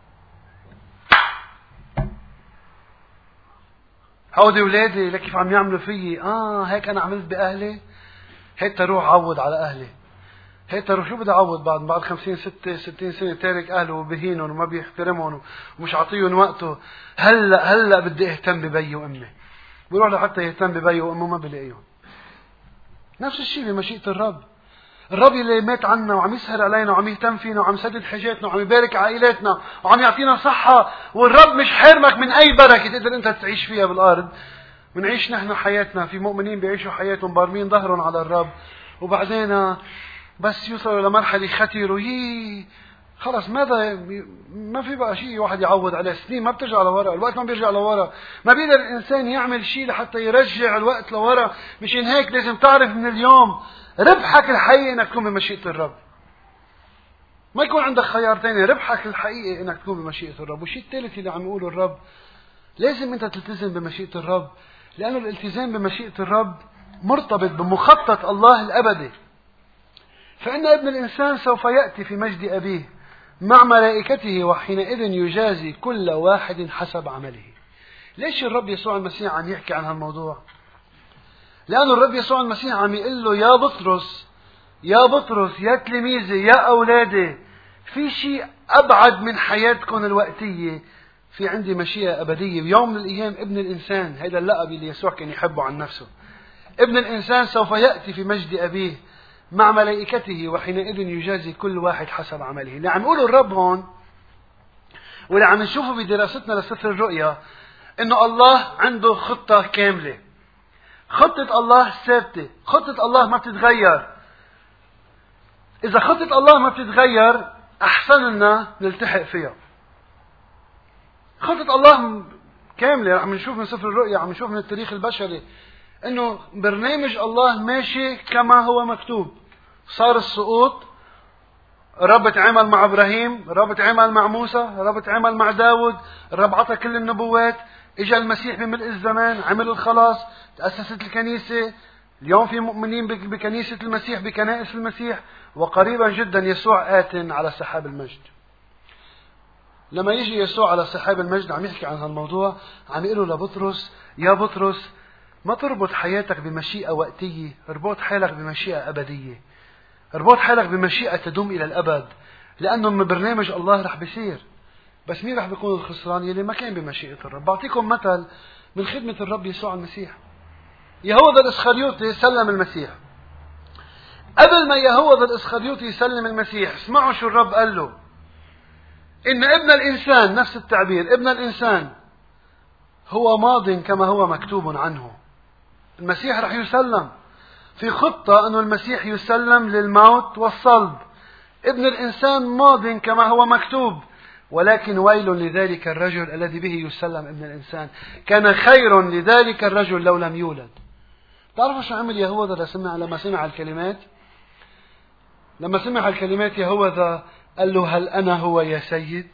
هودي ولادي لكيف عم يعملوا فيي. آه هيك أنا عملت بأهلي، هيك تروح عوض على أهلي، هيك تروح شو بدي أعوض بعد بعد خمسين ستة ستين سنة تارك أهله وبهينهم وما بيحترمهم ومش عطيهم وقته. هلا هلا بدي أهتم ببي وأمي، بيروح لحتى يهتم ببي وأمه ما بلاقيهم. نفس الشيء بمشيئة الرب. الرب اللي مات عنا وعم يسهر علينا وعم يهتم فينا وعم يسدد حاجاتنا وعم يبارك عائلاتنا وعم يعطينا صحة. والرب مش حارمك من أي بركة تقدر أنت تعيش فيها بالأرض. بنعيش نحن حياتنا، في مؤمنين بيعيشوا حياتهم بارمين ظهرهم على الرب، وبعدين بس يوصلوا لمرحلة ختيروا يي خلص ماذا ما في بقى شيء واحد يعوض عليه. سنين ما بترجع لورا، الوقت ما بيرجع لورا، ما بيقدر الإنسان يعمل شيء لحتى يرجع الوقت لورا. مشان هيك لازم تعرف من اليوم ربحك الحقيقي انك تكون بمشيئة الرب. ما يكون عندك خيار تاني، ربحك الحقيقي انك تكون بمشيئة الرب. والشيء الثالث اللي عم يقوله الرب، لازم انت تلتزم بمشيئة الرب، لأنه الالتزام بمشيئة الرب مرتبط بمخطط الله الأبدي. فإن ابن الإنسان سوف يأتي في مجد أبيه مع ملائكته وحينئذ يجازي كل واحد حسب عمله. ليش الرب يسوع المسيح عم يحكي عن هالموضوع؟ لأنه الرب يسوع المسيح عم يقول له يا بطرس يا بطرس يا تلميذي يا أولادي، في شيء أبعد من حياتكم الوقتية، في عندي مشيئة أبدية. بيوم من الأيام ابن الإنسان، هذا اللقب اللي يسوع كان يحبه عن نفسه، ابن الإنسان سوف يأتي في مجد أبيه مع ملائكته وحينئذ يجازي كل واحد حسب عمله. اللي عم يقوله الرب هون واللي عم نشوفه بدراستنا لسفر الرؤيا، إنه الله عنده خطة كاملة. خطة الله ثابتة، خطة الله ما بتتغير. إذا خطة الله ما بتتغير أحسن لنا نلتحق فيها. خطة الله كاملة. عم نشوف من سفر الرؤيا، عم نشوف من التاريخ البشري إنه برنامج الله ماشي كما هو مكتوب. صار السقوط، الرب تعامل مع إبراهيم، الرب تعامل مع موسى، الرب تعامل مع داود، الرب عطى كل النبوات. إجا المسيح بملء الزمان، عمل الخلاص، تأسست الكنيسة. اليوم في مؤمنين بكنيسة المسيح، بكنائس المسيح، وقريبا جدا يسوع آت على سحاب المجد. لما يجي يسوع على سحاب المجد عم يحكي عن هالموضوع، عم يقول له لبطرس: يا بطرس، ما تربط حياتك بمشيئة وقتية، اربط حالك بمشيئة أبدية، اربط حالك بمشيئة تدوم إلى الأبد، لأنه من برنامج الله رح بيصير. بس مين رح بيكون الخسران؟ يلي ما كان بمشيئة الرب. بعطيكم مثل من خدمة الرب يسوع المسيح. يهوذا الإسخريوطي سلم المسيح. قبل ما يهوذا الإسخريوطي يسلم المسيح، اسمعوا شو الرب قال له: إن ابن الإنسان، نفس التعبير، ابن الإنسان هو ماض كما هو مكتوب عنه. المسيح رح يسلم في خطة أنه المسيح يسلم للموت والصلب. ابن الإنسان ماض كما هو مكتوب، ولكن ويل لذلك الرجل الذي به يسلم ابن الإنسان. كان خير لذلك الرجل لو لم يولد. تعرفوا شو عمل يهوذا لسمع لما سمع الكلمات؟ لما سمع الكلمات يهوذا قال له: هل أنا هو يا سيد؟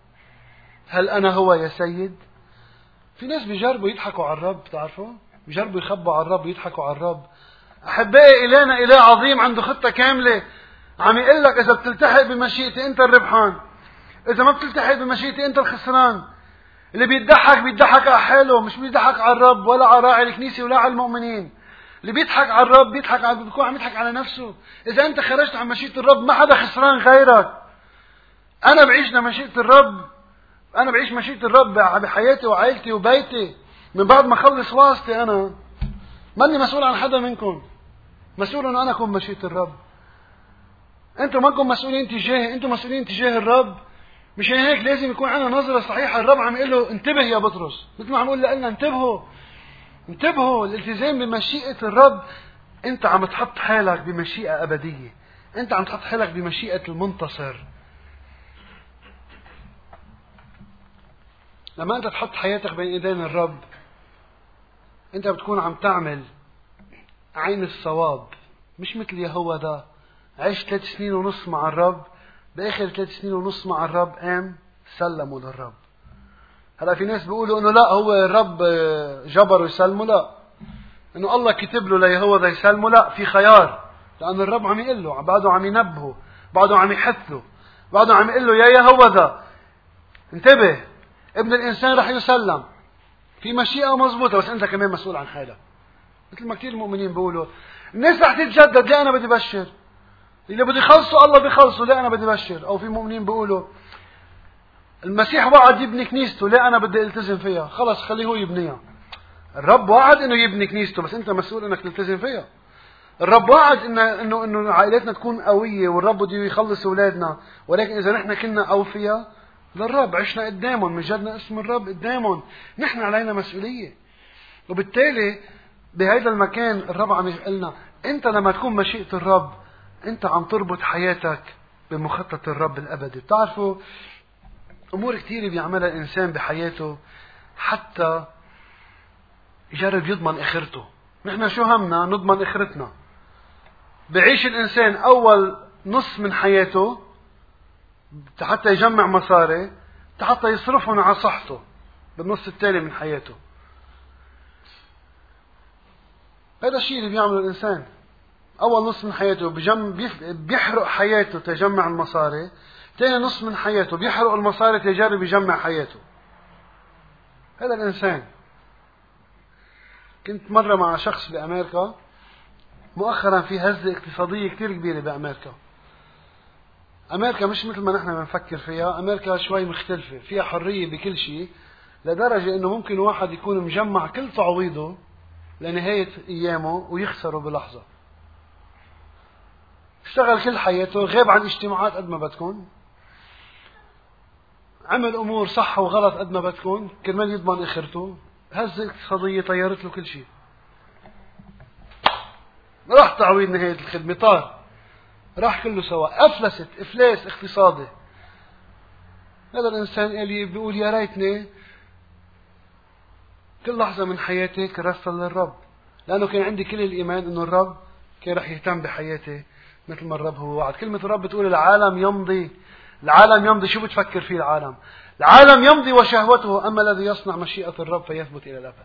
هل أنا هو يا سيد؟ في ناس بيجربوا يضحكوا على الرب، تعرفوا؟ بيجربوا يخبوا على الرب ويضحكوا على الرب. أحبائي، إلهنا إله عظيم عنده خطة كاملة. عم يقول لك: إذا بتلتحق بمشيئتي أنت الربحان، إذا ما بتلتحق بمشيئتي أنت الخسران. اللي بيضحك بيضحك على حاله، مش بيضحك على الرب ولا على راعي الكنيسة ولا على المؤمنين. اللي بيضحك على الرب بيضحك على بيكون عم يضحك على نفسه. إذا أنت خرجت عن مشيئة الرب ما حدا خسران غيرك. أنا بعيش لمشيئة الرب، أنا بعيش مشيئة الرب بحياتي وعائلتي وبيتي. من بعد ما أخلص واسطة أنا ماني مسؤول عن حدا منكم، مسؤول أن أنا أكون مشيئة الرب. أنتم ما أنكم مسؤولين تجاهي، أنتم مسؤولين تجاه الرب. مش هيك لازم يكون عندنا نظرة صحيحة. الرب عم يقول له: انتبه يا بطرس، مثل ما عم يقول لنا انتبهوا انتبهوا. الالتزام بمشيئة الرب، أنت عم تحط حالك بمشيئة أبدية، أنت عم تحط حالك بمشيئة المنتصر. لما أنت تحط حياتك بين إيدين الرب، أنت بتكون عم تعمل عين الصواب، مش مثل يهوذا عيش ثلاث سنين ونص مع الرب، بآخر ثلاث سنين ونص مع الرب قام سلموا للرب. هلا في ناس بيقولوا إنه لا، هو الرب جبر يسلمه. لا، إنه الله كتب له ليهوذا يسلمه. لا، في خيار، لأن الرب عم يقول له، بعده عم ينبهه، بعده عم يحثه، بعده عم يقول له: يا يهوذا انتبه، ابن الإنسان رح يسلم في مشيئة مضبوطة، بس أنت كمان مسؤول عن حالك. مثل ما كثير المؤمنين بيقولوا: الناس رح تتجدد، لا أنا بدي بشر، اللي بدي يخلصوا الله بيخلصوا، لا أنا بدي بشر. أو في مؤمنين بيقولوا: المسيح وعد يبني كنيسته، لا أنا بدي التزم فيها، خلص خليه هو يبنيها. الرب وعد إنه يبني كنيسته، بس أنت مسؤول إنك تلتزم فيها. الرب وعد إنه إنه إنه عائلتنا تكون قوية، والرب بده يخلص أولادنا، ولكن إذا نحن كنا أوفياء للرب، عشنا قدامهم، مجدنا اسم الرب قدامهم، نحن علينا مسؤولية. وبالتالي بهذا المكان الرب عم يقلنا: أنت لما تكون مشيئة الرب، أنت عم تربط حياتك بمخطط الرب الأبدي. بتعرفوا أمور كثيرة بيعملها الإنسان بحياته حتى يجرب يضمن آخرته. نحن شو همنا؟ نضمن آخرتنا. بعيش الإنسان أول نص من حياته حتى يجمع مصاري، حتى يصرفهم على صحته بالنص التالي من حياته. هذا الشيء اللي بيعمله الإنسان. أول نص من حياته بجم بيحرق حياته تجمع المصاري، ثاني نص من حياته بيحرق المصاري تجارب يجمع حياته. هذا الإنسان. كنت مرة مع شخص بأمريكا، مؤخرا في هزة اقتصادية كتير كبيرة بأمريكا. أمريكا مش مثل ما نحن بنفكر فيها، أمريكا شوي مختلفة، فيها حرية بكل شيء، لدرجة إنه ممكن واحد يكون مجمع كل تعويضه لنهاية أيامه ويخسره بلحظة. اشتغل كل حياته، غاب عن اجتماعات قد ما بتكون، عمل أمور صح وغلط قد ما بتكون كرمال يضمن آخرته. هزة اقتصادية طيرت له كل شيء، راح تعويض نهاية الخدمة، طار، راح كله سوا، أفلست إفلاس اقتصادي. هذا الإنسان اللي بيقول: يا ريتني كل لحظة من حياتي كرستها للرب، لأنه كان عندي كل الإيمان إنه الرب كان رح يهتم بحياتي مثل ما الرب هو وعد. كلمة الرب بتقول العالم يمضي، العالم يمضي. شو بتفكر فيه العالم؟ العالم يمضي وشهوته، أما الذي يصنع مشيئة الرب فيثبت إلى الأبد.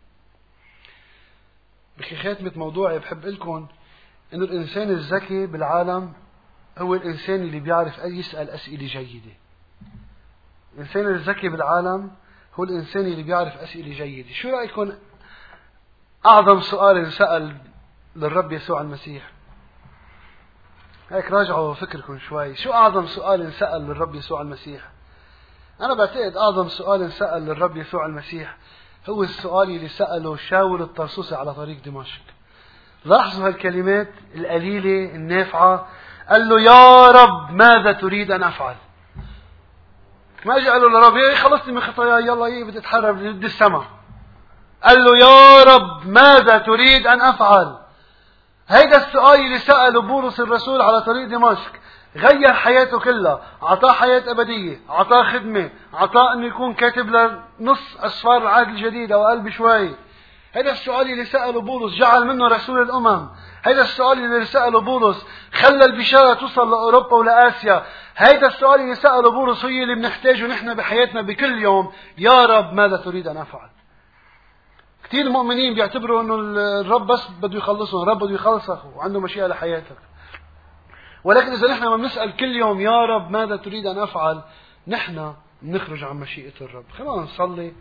بخي خاتمة موضوعي بحب لكم إنه الإنسان الذكي بالعالم هو الإنسان اللي بيعرف يسأل أسئلة جيدة. الإنسان الذكي بالعالم هو الإنسان اللي بيعرف أسئلة جيدة. شو رأيكم أعظم سؤال سأل للرب يسوع المسيح؟ هيك راجعوا فكركم شوي. شو أعظم سؤال سأل للرب يسوع المسيح؟ أنا بعتقد أعظم سؤال سأل للرب يسوع المسيح هو السؤال اللي سأله شاول الطرسوسي على طريق دمشق. لاحظوا هالكلمات القليلة النافعة. قال له يا رب ماذا تريد أن أفعل؟ ما اجى قال له للرب يا خلصني من خطاياي، يلا ايه بدي اتحرر بدي السماء. قال له يا رب ماذا تريد أن أفعل؟ هيدا السؤال اللي سأله بولس الرسول على طريق دمشق غير حياته كلها. أعطاه حياة أبدية، أعطاه خدمة، أعطاه أنه يكون كاتب لنص أسفار العهد الجديد أو أقل بشوي. هذا السؤال اللي سأله بولس جعل منه رسول الأمم. هذا السؤال اللي سأله بولس خلى البشارة توصل لأوروبا ولآسيا. هذا السؤال اللي سأله بولس هو اللي بنحتاجه نحن بحياتنا بكل يوم. يا رب ماذا تريد أن أفعل؟ كثير المؤمنين بيعتبروا أنه الرب بس بده يخلصهم، الرب بده يخلصك وعنده مشيئة لحياتك. ولكن إذا نحن ما بنسأل كل يوم يا رب ماذا تريد أن أفعل، نحن نخرج عن مشيئة الرب. خلونا نصلي.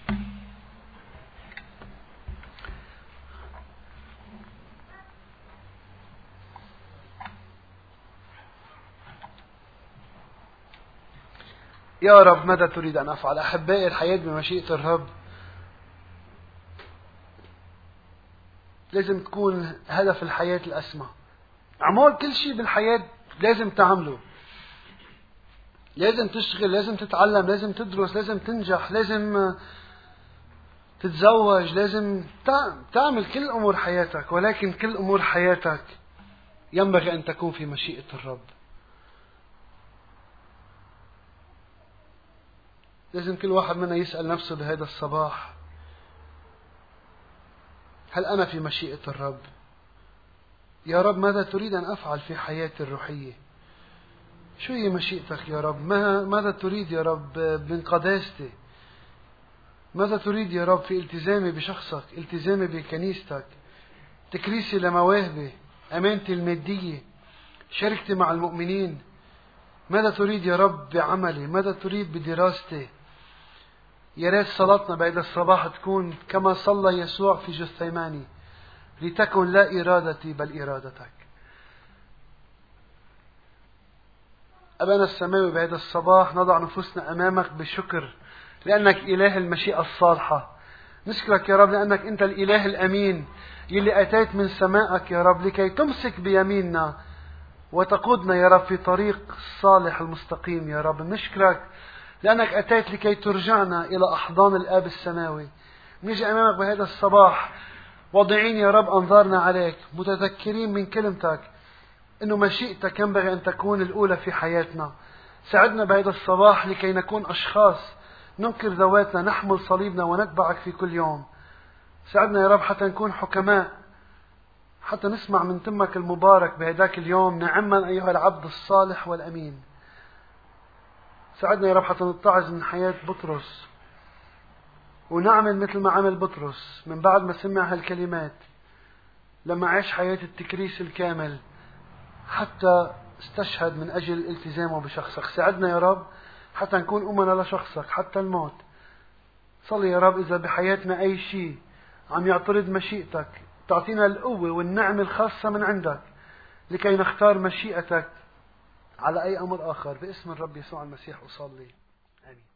يا رب ماذا تريد أن أفعل؟ أحبائي، الحياة بمشيئة الرب لازم تكون هدف الحياة الأسمى. أعمال كل شيء بالحياة لازم تعمله. لازم تشتغل، لازم تتعلم، لازم تدرس، لازم تنجح، لازم تتزوج، لازم تعمل كل أمور حياتك. ولكن كل أمور حياتك ينبغي أن تكون في مشيئة الرب. لازم كل واحد منا يسأل نفسه بهذا الصباح: هل أنا في مشيئة الرب؟ يا رب ماذا تريد أن أفعل في حياتي الروحية؟ شو هي مشيئتك يا رب؟ ماذا تريد يا رب من قداستي؟ ماذا تريد يا رب في التزامي بشخصك، التزامي بكنيستك، تكريسي لمواهبي، أمانتي المادية، شركتي مع المؤمنين؟ ماذا تريد يا رب بعملي؟ ماذا تريد بدراستي؟ يا ريت صلاتنا بعد الصباح تكون كما صلى يسوع في جثيماني: لتكن لا إرادتي بل إرادتك. أبانا السماوي، بعد الصباح نضع نفوسنا أمامك بشكر لأنك إله المشيئة الصالحة. نشكرك يا رب لأنك أنت الإله الأمين يلي أتيت من سمائك يا رب لكي تمسك بيميننا وتقودنا يا رب في طريق الصالح المستقيم. يا رب نشكرك لأنك أتيت لكي ترجعنا إلى أحضان الآب السماوي. نجي أمامك بهذا الصباح واضعين يا رب أنظارنا عليك، متذكرين من كلمتك إنه مشيئتك ينبغي أن تكون الأولى في حياتنا. ساعدنا بهذا الصباح لكي نكون أشخاص ننكر ذواتنا، نحمل صليبنا ونتبعك في كل يوم. ساعدنا يا رب حتى نكون حكماء، حتى نسمع من تمك المبارك بهداك اليوم: نعما أيها العبد الصالح والأمين. ساعدنا يا رب حتى نتعظ من حياة بطرس ونعمل مثل ما عمل بطرس من بعد ما سمع هالكلمات، لما عاش حياة التكريس الكامل حتى استشهد من أجل التزامه بشخصك. ساعدنا يا رب حتى نكون أمنا لشخصك حتى الموت. صلي يا رب إذا بحياتنا أي شيء عم يعترض مشيئتك، تعطينا القوة والنعمة الخاصة من عندك لكي نختار مشيئتك على أي أمر آخر. باسم الرب يسوع المسيح أصلي، آمين.